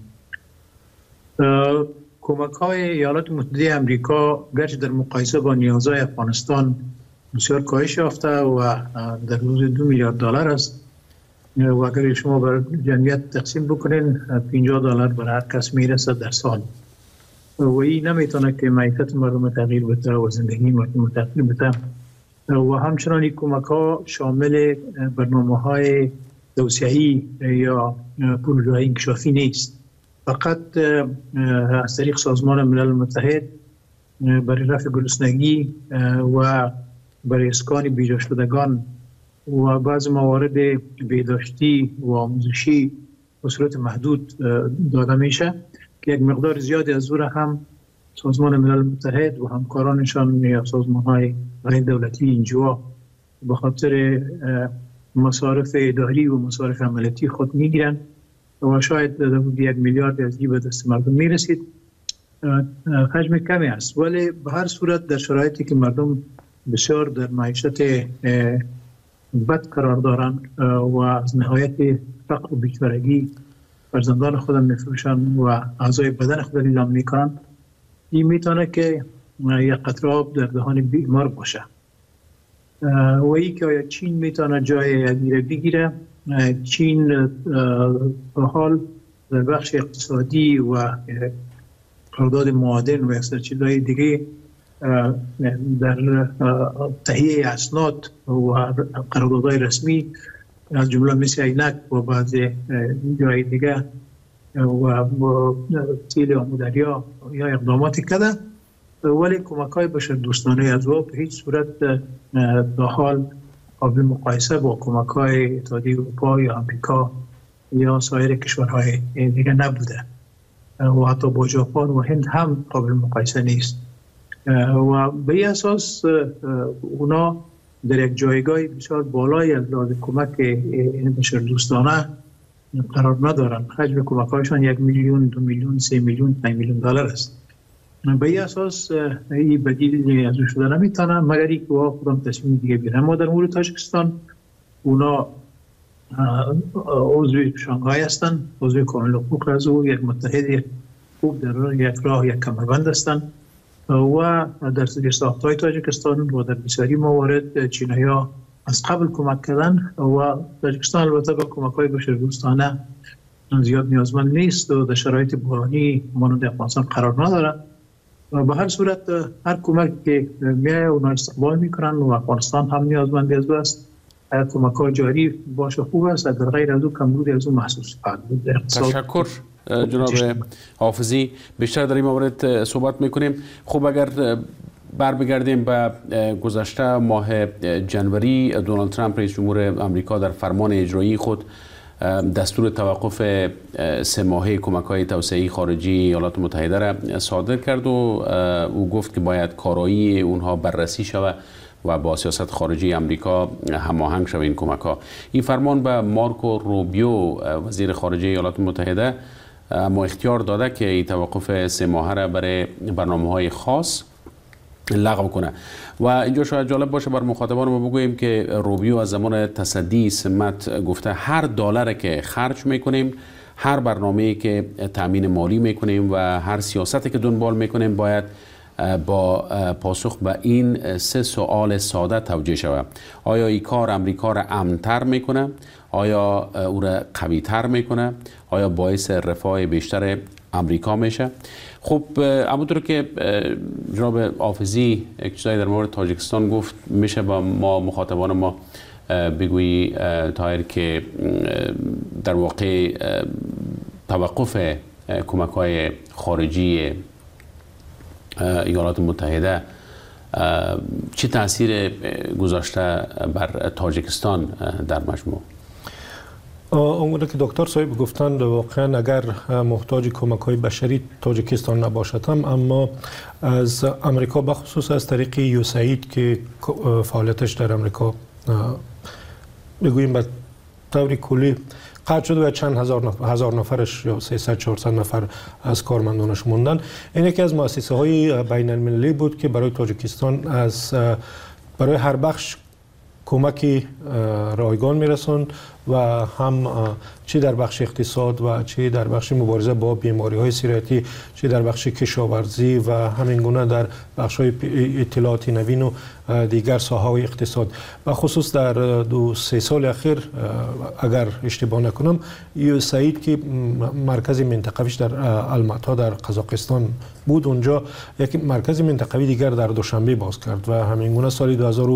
کمک‌های ایالات متحده آمریکا گرچه در مقایسه با نیازهای افغانستان بسیار کاهش یافته و در حدود 2 میلیارد دلار است، و اگر شما بر جمعیت تقسیم بکنین $50 بر هر کس میرسه در سال، و این نمیتونه که معیشت مردم تغییر بده و زندگی مردم تغییر بده. و همچنان این کمک ها شامل برنامه های توسعه‌ای یا پروژه های انکشافی نیست، فقط از طریق سازمان ملل متحد برای رفع گرسنگی و برای اسکان بیجا شدگان و بعض موارد بهداشتی و آموزشی به صورت محدود داده میشه که یک مقدار زیادی از او هم سازمان ملل متحد و همکارانشان یا سازمان‌های غیر دولتی اینجا به خاطر مصارف اداری و مصارف عملیاتی خود میگیرن و شاید 1 میلیارد از جیب دست مردم میرسید. حجم کمی است، ولی به هر صورت در شرایطی که مردم بسیار در معیشت بد قرار دارند و از نهایت فقر و بیچارگی فرزندان خودم میفروشند و اعضای بدن خود اعلام میکنند، این میتونه که یک قطره آب در دهان بیمار باشه. و ای که آیا چین میتونه جای اگیره بگیره؟ چین به حال در بخش اقتصادی و قرارداد معادن و سرچینه‌های دیگه در تهیه اسناد و قراردادهای رسمی از جمله مثل عینک و بعض جای دیگه و تیل آمودریا یا اقداماتی کرده، ولی کمک‌های بشردوستانه از او به هیچ صورت در حال قابل مقایسه با کمک‌های اتحادیه اروپا یا آمریکا یا سایر کشورهای دیگه نبوده و حتی با ژاپن و هند هم قابل مقایسه نیست. و به این اساس اونا در یک جایگاه بسیار بالای از لحاظ کمک بشردوستانه قرار ندارن. حجم کمک‌هایشان 1 میلیون، 2 میلیون، 3 میلیون، 5 میلیون دلار است. به این اساس این بدیل از او شده نمیتونه مگر اینکه خودم تصمیم دیگه بگیرن. ما در مورد تاجیکستان اونا عضو شانگهای هستند، عضو کامل حقوق از او، یک متحد خوب در یک راه یک کمربند هستند و در ساخت‌های تاجیکستان و در بسیاری موارد چینایی‌ها از قبل کمک کردن و تاجیکستان البته با کمک‌های بشردوستانه زیاد نیازمند نیست و در شرایط بحرانی مانند افغانستان قرار نداره. و به هر صورت هر کمک که میایه اونا استقبال میکنن و افغانستان هم نیازمند از او است. کمک‌ها جاری باشه خوب است، در غیر از او کمبودی از او محسوس خواهد بود. تشکر جناب حافظی، بیشتر در این مورد صحبت میکنیم. خب اگر برمیگردیم به گذشته ماه جنوری، دونالد ترامپ رئیس جمهور آمریکا در فرمان اجرایی خود دستور توقف 3 ماهه کمک‌های توسعه‌ای خارجی ایالات متحده را صادر کرد و او گفت که باید کارایی اونها بررسی شود و با سیاست خارجی امریکا هماهنگ شود این کمک ها. این فرمان به مارکو روبیو وزیر خارجه ایالات متحده اما اختیار داده که این توقف 3 ماهه را برای برنامه‌های خاص لغو کنه. و اینجا شاید جالب باشه بر مخاطبان ما بگوییم که روبیو از زمان تصدی سمت گفته هر دلاری که خرج میکنیم، هر برنامه‌ای که تامین مالی میکنیم و هر سیاستی که دنبال میکنیم باید با پاسخ به این 3 سوال ساده توجیه شود. آیا این کار امریکا را امن‌تر میکنه؟ آیا او را قوی‌تر میکنه؟ آیا باعث رفاه بیشتر امریکا میشه؟ خب همونطور که جناب حافظی یک چیزایی در مورد تاجیکستان گفت، میشه با ما مخاطبان ما بگویی طاهر که در واقع توقف کمک‌های خارجی ایالات متحده چه تاثیر گذاشته بر تاجیکستان در مجموع؟ اونگونه که دکتر صاحب گفتند واقعا اگر محتاج کمک‌های بشری تاجیکستان نباشد هم، اما از امریکا بخصوص از طریق یوساید که فعالیتش در امریکا بگوییم به طور کلی قطع شده و چند هزار نفرش یا 300-400 نفر از کارمندانش موندن. این یکی از مؤسسه های بین المللی بود که برای تاجیکستان برای هر بخش کمکی رایگان میرسوند و هم چه در بخش اقتصاد و چه در بخش مبارزه با بیماری های سیرتی، چه در بخش کشاورزی و همین گونه در بخش های اطلاعات نوین و دیگر ساحه‌های اقتصاد. و خصوص در 2-3 سال اخیر اگر اشتباه نکنم یوساید که مرکز منطقویش در الماتا در قزاقستان بود، اونجا یک مرکز منطقوی دیگر در دوشنبه باز کرد و همین گونه سال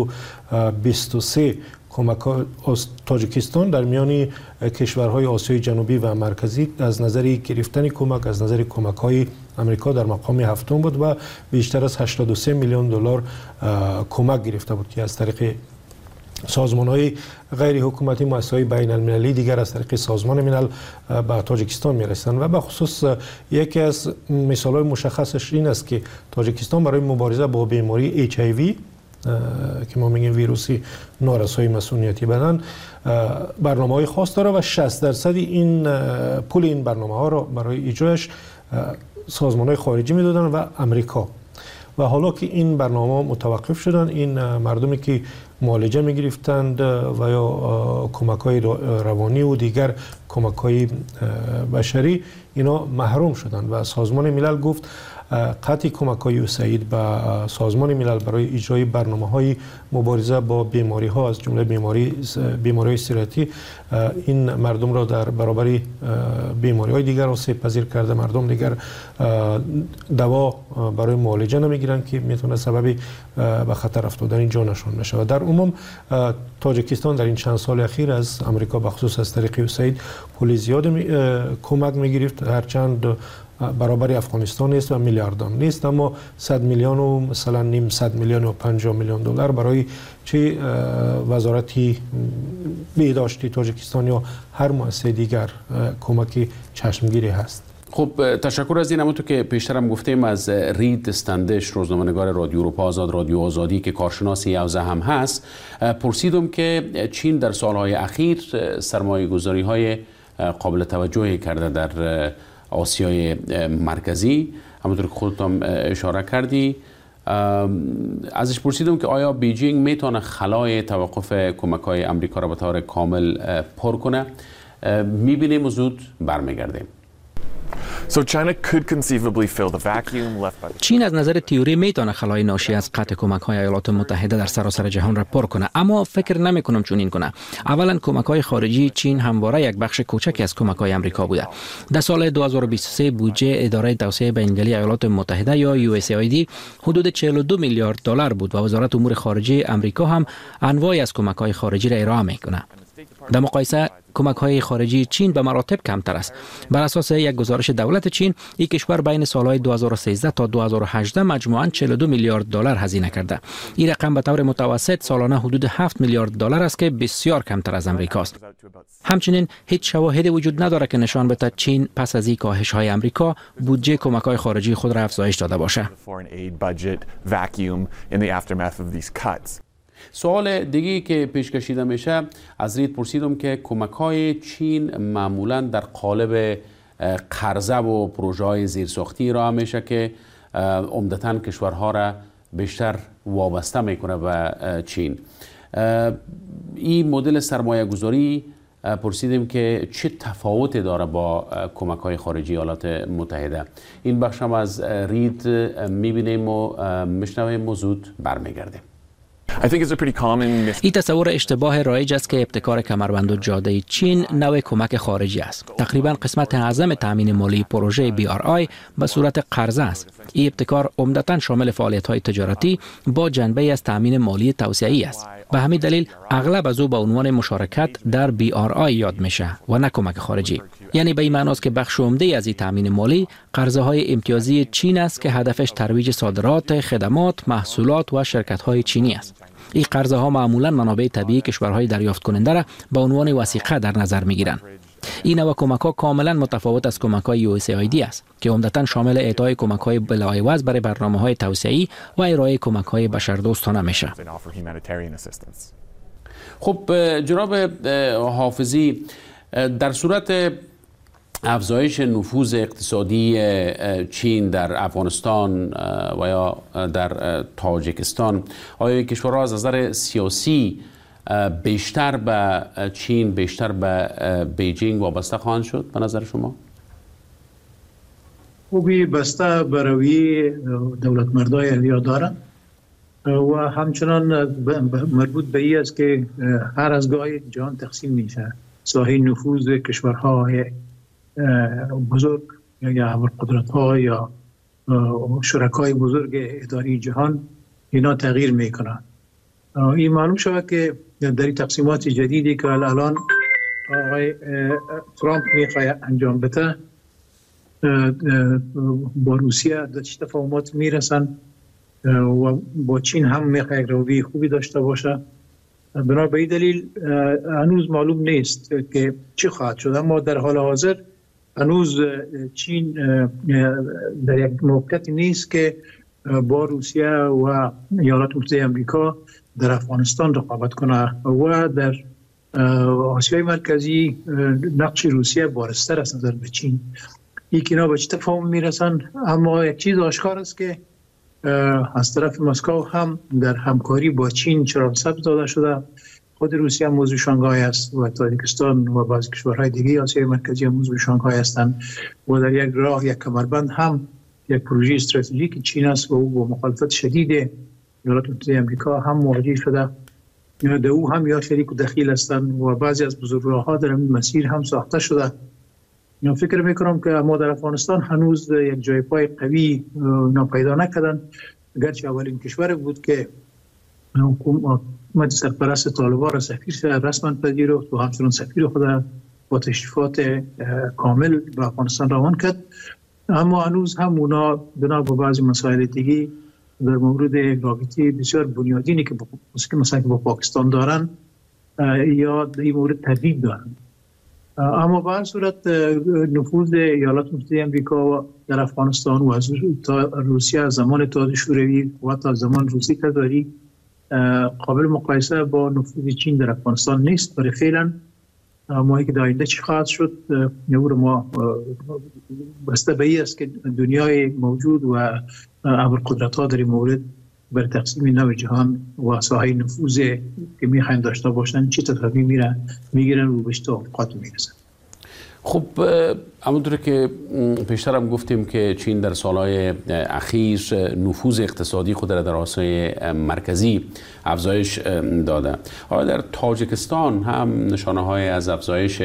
2023 کمک تاجیکستان در میان کشورهای آسیای جنوبی و مرکزی از نظر گرفتن کمک، از نظر کمک‌های امریکا در مقام 7 بود و بیشتر از 83 میلیون دلار کمک گرفته بود که از طریق سازمان‌های غیر حکومتی، مؤسسه‌های بین المللی دیگر از طریق سازمان ملل به تاجیکستان می‌رسند. و به خصوص یکی از مثال‌های مشخصش این است که تاجیکستان برای مبارزه با بیماری HIV که ما میگیم ویروسی نارسایی مسئولیتی بدن برنامه‌های خاص داره و 60% این پول این برنامه‌ها را برای اجراش سازمان‌های خارجی میدادن و امریکا. و حالا که این برنامه متوقف شدن، این مردمی که معالجه می‌گرفتند و یا کمک‌های روانی و دیگر کمک‌های بشری اینا محروم شدند و سازمان ملل گفت قطع کمک‌های یوساید به سازمان ملل برای اجرای برنامه‌های مبارزه با بیماری‌ها از جمله بیماری‌های سیرتی این مردم را در برابر بیماری‌های دیگر آسیب پذیر کرده. مردم دیگر دوا برای معالجه نمی‌گیرند که میتونه سبب به خطر افتادن جانشون بشه. و در عموم تاجیکستان در این چند سال اخیر از امریکا بخصوص از طریق یوساید پول زیاد کمک می‌گرفت، هرچند برابر افغانستان نیست و میلیاردان نیست، اما 100 میلیون و مثلا نیم 100 میلیون و 50 میلیون دلار برای چه وزارتی بهداشتی تاجیکستان یا هر مؤسسه دیگر کمک چشمگیری هست. خب تشکر از این. همونطور که پیشترم گفتیم از رید استندش، روزنامه‌نگار رادیو اروپا آزاد، رادیو آزادی که کارشناس یوزه هم هست، پرسیدم که چین در سالهای اخیر سرمایه‌گذاری‌های قابل توجهی کرده در آسیای مرکزی، همونطور که خودتون اشاره کردی. ازش پرسیدم که آیا بیجینگ میتونه خلای توقف کمک‌های امریکا را به طور کامل پر کنه؟ میبینیم و زود برمیگردیم. چین از نظر تئوری میتونه خلای ناشی از قطع کمک‌های ایالات متحده در سراسر جهان را پر کنه، اما فکر نمی‌کنم چنین کنه. اولا کمک‌های خارجی چین همواره یک بخش کوچکی از کمک‌های امریکا بوده. در سال 2023 بودجه اداره توسعه بین‌المللی ایالات متحده یا USAID حدود 42 میلیارد دلار بود و وزارت امور خارجه امریکا هم انواعی از کمک‌های خارجی را ارائه می‌کنه. در مقایسه کمک‌های خارجی چین به مراتب کمتر است. بر اساس یک گزارش دولت چین، این کشور بین سالهای 2013 تا 2018 مجموعاً 42 میلیارد دلار هزینه کرده. این رقم به طور متوسط سالانه حدود 7 میلیارد دلار است که بسیار کمتر از امریکا است. همچنین هیچ شواهدی وجود ندارد که نشان بده چین پس از این کاهش‌های امریکا بودجه کمک‌های خارجی خود را افزایش داده باشه. سوال دیگه که پیش کشیده میشه از رید پرسیدم که کمک‌های چین معمولا در قالب قرضه و پروژه‌های زیرساختی را میشه که عمدتاً کشورها را بیشتر وابسته میکنه به چین. این مدل سرمایه گذاری پرسیدیم که چه تفاوتی داره با کمک‌های خارجی ایالات متحده. این بخش هم از رید میبینیم و میشنویم و زود برمیگردیم. این تصور اشتباه رایج است که ابتکار کمربند و جاده چین نوع کمک خارجی است. تقریبا قسمت اعظم تامین مالی پروژه BRI به صورت قرضه است. این ابتکار عمدتاً شامل فعالیت‌های تجارتی با جنبه از تامین مالی توسعه‌ای است. به همین دلیل اغلب از او به عنوان مشارکت در BRI یاد میشه و نه کمک خارجی. یعنی به این معنی است که بخش عمده از این تامین مالی قرضه‌های امتیازی چین است که هدفش ترویج صادرات، خدمات، محصولات و شرکت‌های چینی است. این قرضه ها معمولا منابع طبیعی کشورهای دریافت کننده را به عنوان وثیقه در نظر می گیرند. این نوع کمک ها کاملا متفاوت از کمک های USAID است که عمدتاً شامل اعطای کمک های بلاعوض برای برنامه های توسعه‌ای و ارائه کمک های بشردوستانه میشه. خب جناب حافظی، در صورت افزایش نفوذ اقتصادی چین در افغانستان و یا در تاجیکستان، آیا کشورها از نظر سیاسی بیشتر به چین، بیشتر به بیجینگ وابسته خواهند شد به نظر شما؟ خوبی بسته به روی دولت مردای اهلیه دارند و همچنان مربوط به این است که هر از گاهی جهان تقسیم میشه. ساحه نفوذ کشورهای بزرگ یا ابرقدرت ها یا شرکای بزرگ اداری جهان اینا تغییر میکنن. این معلوم شود که در این تقسیمات جدیدی که الان آقای ترامپ میخواد انجام بده با روسیه در چه تفاهمات میرسن و با چین هم میخواد یک روی خوبی داشته باشه. بنا به این دلیل هنوز معلوم نیست که چی خواهد شد، اما در حال حاضر هنوز چین در یک موقعیتی نیست که با روسیه و ایالات متحده آمریکا در افغانستان رقابت کنه و در آسیای مرکزی نقش روسیه بارزتر است نظر به چین. اینا به چه تفاهم میرسن، اما یک چیز آشکار است که از طرف مسکو هم در همکاری با چین چراغ سبز داده شده. خود روسیه هم موضوع شانگهای است و تاجیکستان و بعضی کشورهای دیگه آسیای مرکزی هم موضوع شانگهای هستند و در یک راه یک کمربند هم یک پروژه استراتژیک چین است و او با مخالفت شدید ایالات متحده آمریکا هم مواجه شده. در او هم یا شریک و دخیل هستند و بعضی از بزرگراه‌ها در این مسیر هم ساخته شده. فکر میکنم که ما در افغانستان هنوز یک جای پای قوی پیدا نکردن، گرچه اولین کشور بود که حکومت سرپرست طالبان را سفیر رسما پذیرفت و همچنان سفیر خود با تشریفات کامل به افغانستان روان کرد، اما هنوز هم اونا بنا به بعضی مسائل دیگه در مورد رابطه بسیار بنیادینی که مثلا با پاکستان دارن یا در این مورد تردید دارن. اما به هر صورت نفوذ ایالات متحده آمریکا در افغانستان و از روسیه از زمان اتحاد شوروی و تا زمان روسی تزاری قابل مقایسه با نفوذ چین در افغانستان نیست. برای فعلا ما که در آینده چی خواهد شد ما بسته به این است که دنیای موجود و ابرقدرت‌ها در این مورد بر تقسیم نو جهان و ساحه نفوذ که میخواین داشته باشن چی تصمیم میگیرن و به چه توافقات میرسن. خب همونطور که پیشتر هم گفتیم که چین در سالهای اخیر نفوذ اقتصادی خود را در آسیای مرکزی افزایش داده. حالا در تاجیکستان هم نشانه های از افزایش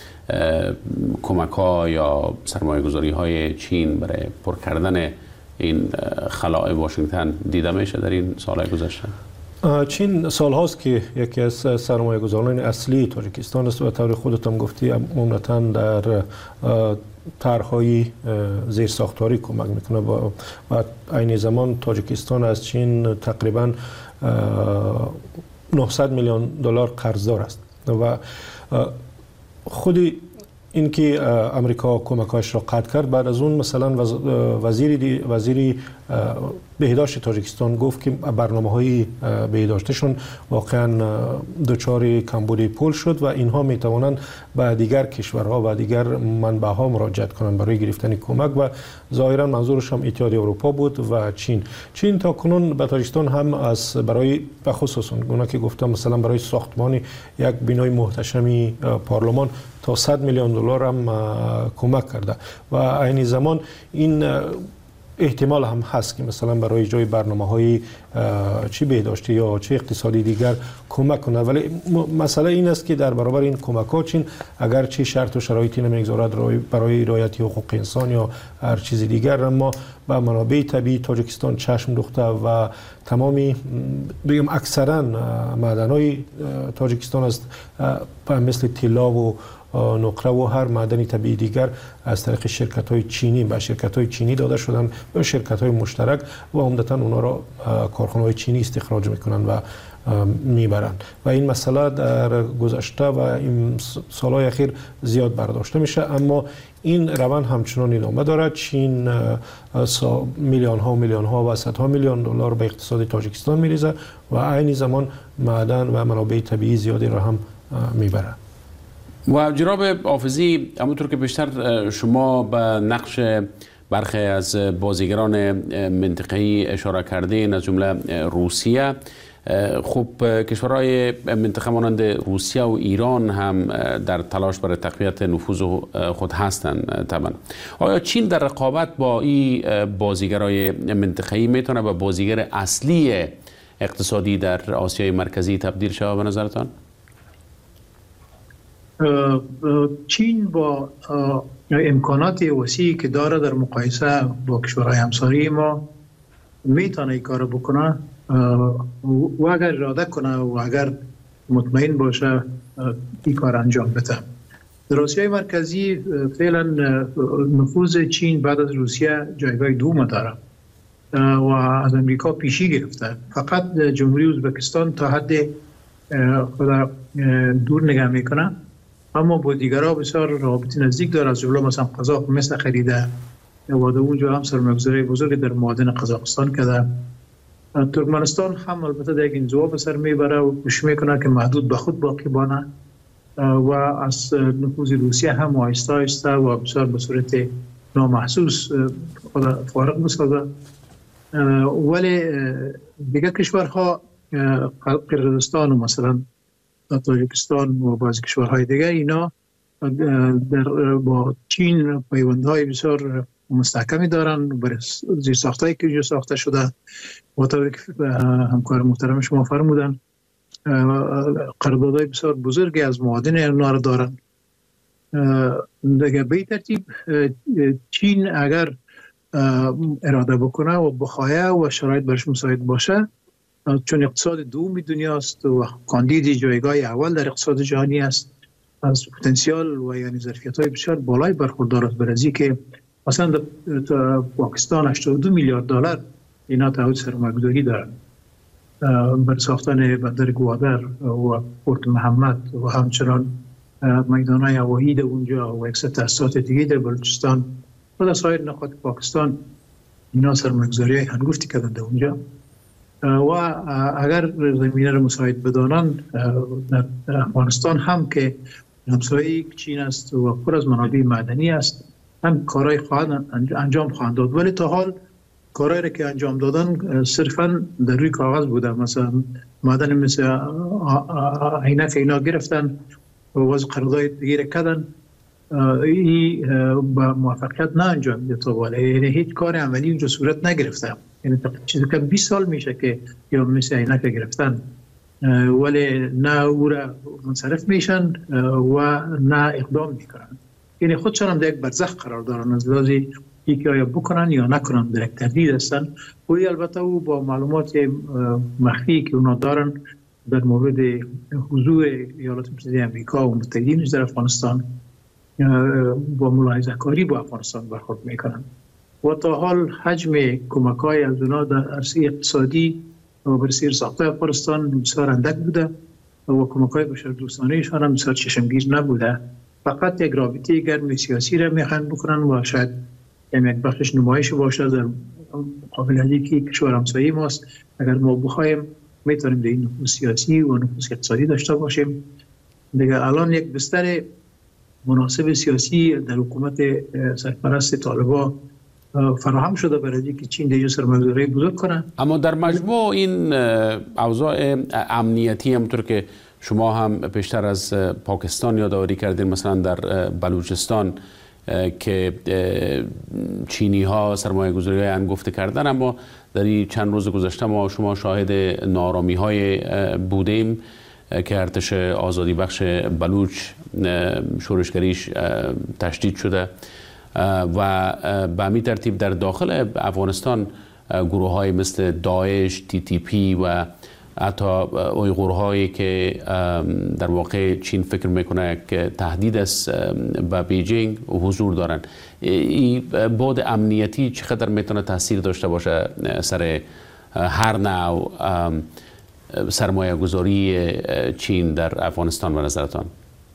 کمک ها یا سرمایه گذاری های چین برای پر کردن این خلاء واشنگتن دیده میشه در این سالهای گذشته؟ چین سال هاست که یکی از سرمایه گذاران اصلی تاجیکستان است و طور خودت هم گفتی عمدتاً در طرح‌های زیرساختاری کمک میکنه و عین زمان تاجیکستان از چین تقریباً 900 میلیون دلار قرضدار است و خود اینکه امریکا کمکاش را قطع کرد، بعد از اون مثلا وزیر بهداشت تاجیکستان گفت که برنامه‌های بهداشتشون واقعا دچار کمبود پول شد و اینها میتوانند به دیگر کشورها و دیگر منبع‌ها مراجعت کنند برای گرفتن کمک و ظاهرا منظورش هم اتحادیه اروپا بود و چین تا کنون به تاجیکستان هم از برای به خصوص اون که گفتم مثلا برای ساختمان یک بنای محتشم پارلمان تا 100 میلیون دلار هم کمک کرده و عین زمان این احتمال هم هست که مثلا برای اجرای برنامه‌های چی بهداشتی یا چه اقتصادی دیگر کمک کنه، ولی مسئله این است که در برابر این کمک‌ها چین اگر چه شرط و شرایطی نمیگذارد برای رعایت حقوق انسان یا هر چیز دیگر، اما به منابع طبیعی تاجیکستان چشم دوخته و تمامی بگم اکثرا معدن‌های تاجیکستان است مثل طلا و نقره و هر معدن طبیعی دیگر از طریق شرکت‌های چینی به شرکت‌های چینی داده شدن به شرکت‌های مشترک و عمدتاً اونا را کارخانه‌های چینی استخراج می‌کنند و میبرند و این مسئله در گذشته و این سالهای اخیر زیاد برداشته میشه، اما این روند همچنان ادامه دارد. چین میلیون ها و صدها میلیون دلار به اقتصاد تاجیکستان میریزه و عین زمان معدن و منابع طبیعی زیادی را هم میبره. و جناب حافظی، همونطور که بیشتر شما به نقش برخی از بازیگران منطقه‌ای اشاره کردین از جمله روسیه، خب کشورهای منطقه مانند روسیه و ایران هم در تلاش برای تقویت نفوذ خود هستند طبعا. آیا چین در رقابت با این بازیگرای منطقه‌ای میتونه به بازیگر اصلی اقتصادی در آسیای مرکزی تبدیل شود به نظرتان؟ چین با امکانات وسیعی که داره در مقایسه با کشورهای همسایه ما میتونه این کار بکنه و اگر اراده کنه و اگر مطمئن باشه این کار انجام بده. در آسیای مرکزی فعلا نفوذ چین بعد از روسیه جایگاه دوم داره و از امریکا پیشی گرفته. فقط جمهوری ازبکستان تا حد خود دور نگاه میکنه، اما با دیگرها بسیار رابطه نزدیک داره. از جمله مثلا قزاق مثل خریده و در اونجا هم سرمایه‌گذاری بزرگ در معادن قزاقستان کرده. ترکمنستان هم البته در یک انزوا به سر میبره و کوشش میکنه که محدود به خود باقی بانه و از نفوذ روسیه هم آهسته آهسته و بسیار به صورت نامحسوس خود فارغ بسازه. ولی دیگر کشورها قرقیزستان و مثلا تاجیکستان و بعضی کشورهای دیگر اینا با چین پیوندهای بسیار مستحکمی دارن برای زیر ساختایی که ساخته شده و طوری که همکار محترم شما فرمودن قراردادهای بسیار بزرگی از معادن اینا رو دارن. دیگه به ترتیب چین اگر اراده بکنه و بخواهد و شرایط برش مساعد باشه، چون اقتصاد دوم دنیاست و کاندید جایگاه اول در اقتصاد جهانی است، از پتانسیل و یعنی ظرفیت‌های بسیار بالای برخوردار است. برای که مثلا در پاکستان 82 میلیارد دلار اینا تعهد سرمایه‌گذاری دارن بر ساختن بندر گوادر و پورت محمد و همچنان میدان‌های هوایی در اونجا و یک سری تأسیسات دیگه در بلوچستان و در سایر نقاط پاکستان اینا سرمایه‌گذاری هنگفتی کردن در اونجا و اگر زمینه رو مساعد بدانند در افغانستان هم که همسایه چین است و پر از منابع معدنی است هم کارهای انجام خواهند داد. ولی تا حال کارهایی که انجام دادن صرفا در روی کاغذ بوده. مثلا معدن مثل عینک اینا گرفتن و وضع قرارداد دیگه کردن، این با موفقیت نه انجام میده تا بالا، یعنی هیچ کار عملی اونجا صورت نگرفته. یعنی چیزی که 20 سال میشه که یا مثل عینک گرفتن ولی نه او را منصرف میشن و نه اقدام میکنن. یعنی خودشان هم در یک برزخ قرار دارن از لحاظی که آیا بکنن یا نکنن، در یک تردید هستن. و البته او با معلومات مخفی که اونا دارن در مورد حضور ایالات متحده آمریکا و متحدینش در افغانستان با ملاحظه کاری با افغانستان برخورد میکنن و تا حال حجم کمک‌های از اونا در عرصه اقتصادی و برای ساخته افغانستان بسیار اندک بوده و کمک‌های بشردوستانه‌شان هم بسیار چشمگیر نبوده فقط یک رابطه گرم سیاسی را میخوان بکنن و شاید یک بخشش نمایش باشه در مقابل از اینکه کشور همسایه ماست. اگر ما بخوایم میتونیم در این نفوذ سیاسی و نفوذ اقتصادی داشته باشیم. دیگه الان یک بستر مناسب سیاسی در حکومت سرپرست طالبان فراهم شده برای اینکه چین دیگه سرمایه‌گذاری بزرگ کنه. اما در مجموع این اوضاع امنیتی همونطور که شما هم پیشتر از پاکستان یادآوری کردین، مثلا در بلوچستان که چینی ها سرمایه گذاری های انگفته کردن، اما در این چند روز گذشته ما شما شاهد نارامی های بودیم که ارتش آزادی بخش بلوچ شورشگریش تشدید شده و به همین ترتیب در داخل افغانستان گروه های مثل داعش، TTP و حتی اویغور هایی که در واقع چین فکر میکنه که تهدید است به بیجینگ حضور دارن. این بعد امنیتی چقدر میتونه تاثیر داشته باشه سر هر نوع سرمایه گذاری چین در افغانستان به نظرتان؟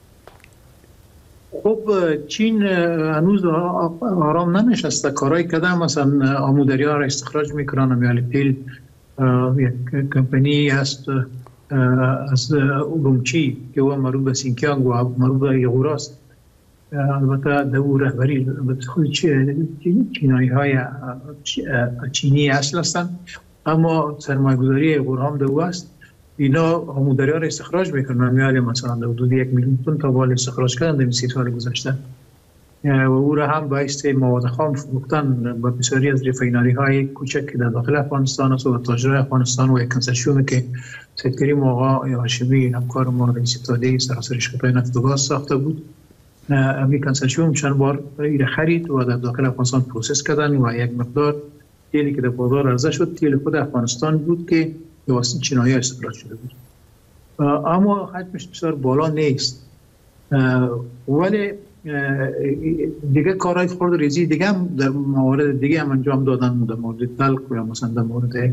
خب چین هنوز آرام ننشسته، کارهای کردن، مثلا آمودریا را استخراج میکنن. امیال پیل یک کمپانی هست از اورومچی که او مربوط به سینکیانگ و مربوط به ایغور است. البته در او رهبری خود چینایی های چینی اصل هستند، اما سرمایه گذاری ایغور هم در او است. اینا آمودریا را استخراج میکنن. امیال مثلا در حدود 1 میلیون تن تا بال استخراج کردن در 30 سال گذشته و او را هم باعث مواد خام فروختن به بسیاری از رفاینری های کوچک که در داخل افغانستان است و تاجرای افغانستان و یک کنسرسیومی که سید کریم آقا هاشمی همکار ما رئیس اتحادیه سراسر شرکت‌های نفت و گاز ساخته بود. امی کنسرسیوم چند بار را خرید و در داخل افغانستان پروسس کردن و یک مقدار تیلی که در بازار عرضه شد تیل خود افغانستان بود که به واسطه چینایی استخراج شده بود، اما حجمش بسیار بالا نیست. ولی دیگه کارهای خرد ریزی دیگه هم در موارد دیگه هم انجام دادن، در مورد تلق یا مثلا در مورد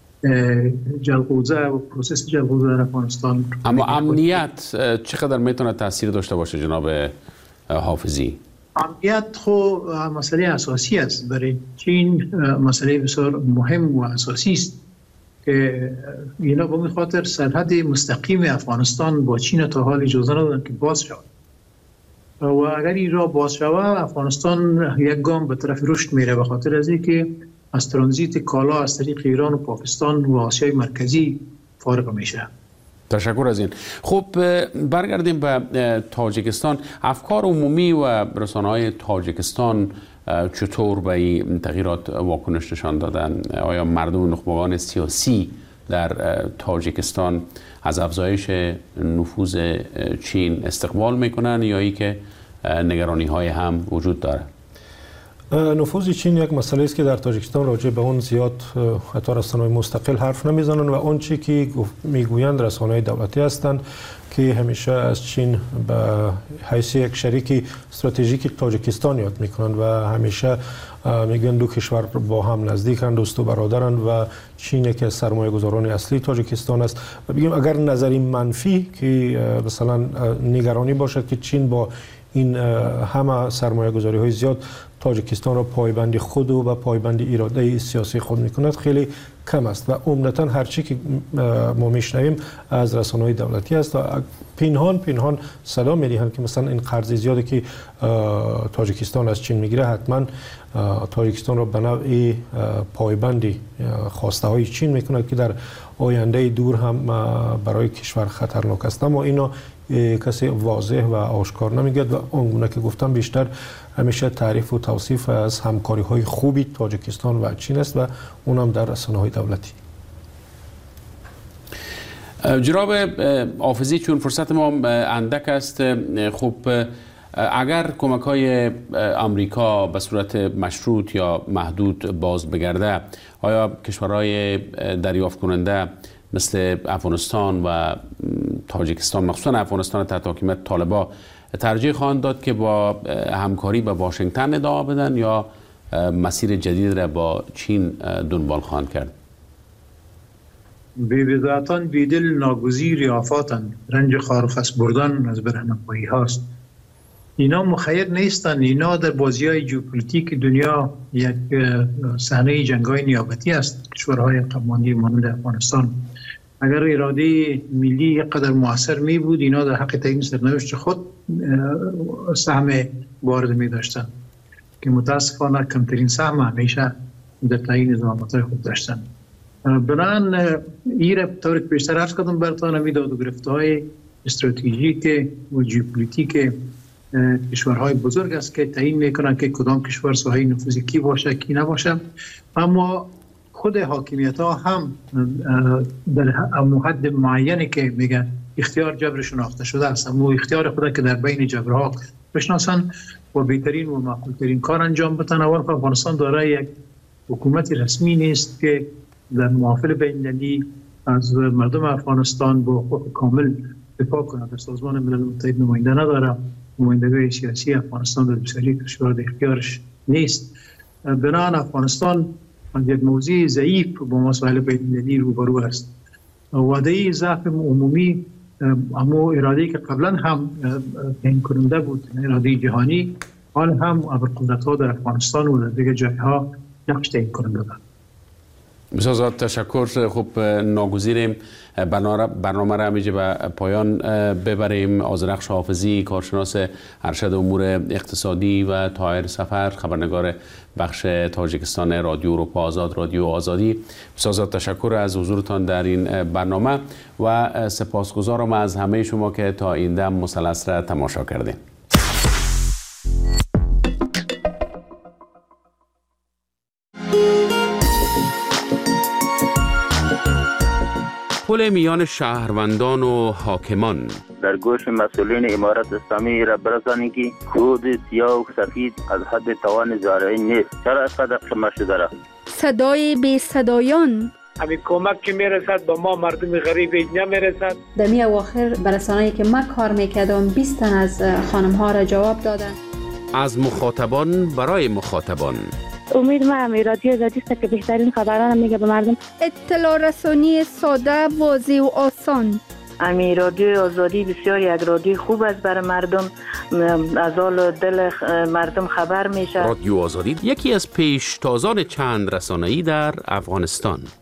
جلغوزه و پروسس جلغوزه در افغانستان. اما امنیت چقدر میتونه تاثیر داشته باشه جناب حافظی؟ امنیت خب مسئله اساسی است برای چین، مسئله بسیار مهم و اساسی است که اینا به این خاطر سرحد مستقیم افغانستان با چین تا حال اجازه ندادن که باز شود و اگر این را باز شود افغانستان یک گام به طرف رشد میره، به خاطر از اینکه از ترانزیت کالا از طریق ایران و پاکستان و آسیای مرکزی فارغ میشه. تشکر از این. خب برگردیم به تاجیکستان. افکار عمومی و رسانه‌های تاجیکستان چطور به این تغییرات واکنش نشان دادن؟ آیا مردم نخبگان سیاسی در تاجیکستان از افزایش نفوذ چین استقبال میکنن یا ای که نگرانی های هم وجود داره؟ نفوذ چین یک مسئله است که در تاجیکستان راجع به اون زیاد حتی رسانه‌های مستقل حرف نمیزنن و اون چی که میگویند رسانه‌های دولتی هستند که همیشه از چین به حیث یک شریک استراتژیک تاجیکستان یاد میکنند و همیشه میگن دو کشور با هم نزدیکند، دوست و برادرند و چین که سرمایه گذاران اصلی تاجیکستان است. و بگیم اگر نظری منفی که مثلا نگرانی باشد که چین با این همه سرمایه گذاری های زیاد تاجیکستان را پایبند خود و پایبند اراده سیاسی خود میکند خیلی کم است و عمدتاً هر چی که ما میشنویم از رسانه‌های دولتی است و پنهان صدا میدهند که مثلا این قرض زیادی که تاجیکستان از چین میگیره حتما تاجیکستان را به نوعی پایبندی خواسته های چین میکند که در آینده دور هم برای کشور خطرناک است، اما اینا کسی واضح و آشکار نمیگه و اونگونه که گفتم بیشتر همیشه تعریف و توصیف از همکاری های خوبی تاجیکستان و چین است و اونم در رسانه های دولتی. جناب حافظی، چون فرصت ما اندک است، خب اگر کمک های آمریکا به صورت مشروط یا محدود باز بگرده، آیا کشورهای دریافت کننده مثل افغانستان و تاجیکستان، مخصوصا افغانستان تحت حکومت طالبان، ترجیح خواهند داد که با همکاری با واشنگتن ادامه بدن یا مسیر جدید را با چین دنبال خواهند کرد؟ بی‌وضاحتاً بیدل ناگزیر آفاتند، رنج خار و خس بردن از برهنه‌پایی هاست. اینا مخیر نیستن. اینا در بازی‌های ژئوپلیتیک دنیا یک صحنه جنگ‌های نیابتی است. کشورهای قمانی مانند افغانستان اگر اراده ملی یک قدر موثر می بود، اینا در حق تعیین سرنوشت خود سهم وارد می داشتن که متاسفانه کمترین سهم همیشه در تعیین زعامت‌های خود داشتن. بنابراین این طور که بیشتر عرض کردم براتون، همین داد و گرفته‌های استراتژیک و ژئوپلیتیک کشورهای بزرگ است که تعیین میکنن که کدام کشور ساحه نفوذ کی باشه کی نباشه. اما خود حاکمیت ها هم در حد معینی که میگن اختیار جبر شناخته شده است، اما اختیار خود که در بین جبرها بشناسن و بهترین و معقولترین کار انجام بدن. اول افغانستان دارای یک حکومت رسمی نیست که در محافل بین‌المللی از مردم افغانستان با حقوق کامل دفاع کنه. در سازمان ملل متحد نماینده نداره، نمایندگی سیاسی افغانستان در بسیاری کشورها در اختیارش نیست. بنابراین افغانستان یک موضوع ضعیف با مسائل بین‌المللی روبرو است. وعده ضعف عمومی اما اراده‌ای که قبلا هم تعیین کننده بود، اراده جهانی، حال هم ابرقدرت‌ها در افغانستان و در دیگر جای‌ها نقش تعیین کننده دارند. بسیار زیاد تشکر. خب ناگزیریم برنامه را همیشه به پایان ببریم. آذرخش حافظی، کارشناس ارشد امور اقتصادی، و طاهر سفر، خبرنگار بخش تاجیکستان رادیو اروپا آزاد، رادیو آزادی. بسیار زیاد تشکر از حضورتان در این برنامه و سپاسگزارم از همه شما که تا این دم مثلث را تماشا کردین. پل میان شهروندان و حاکمان. در گوش مسئولین امارت اسلامی را برسانید که خود سیاه و سفید از حد توان زارعی نیست. چرا اینقدر قیمت شده را؟ صدای بی صدایان. همین کمک که میرسد با ما مردم غریب نمیرسد. در می اواخر برسانه‌ای که من کار میکردم 20 تن از خانم ها را جواب دادن. از مخاطبان برای مخاطبان. امید ما رادیو آزادی است که بهترین خبران میگه به مردم. اطلاع رسانی ساده، واضح و آسان. امی رادیو آزادی بسیار یک رادیو خوب است برای مردم، از حال دل مردم خبر میشه. رادیو آزادی یکی از پیشتازان چند رسانه‌ای در افغانستان.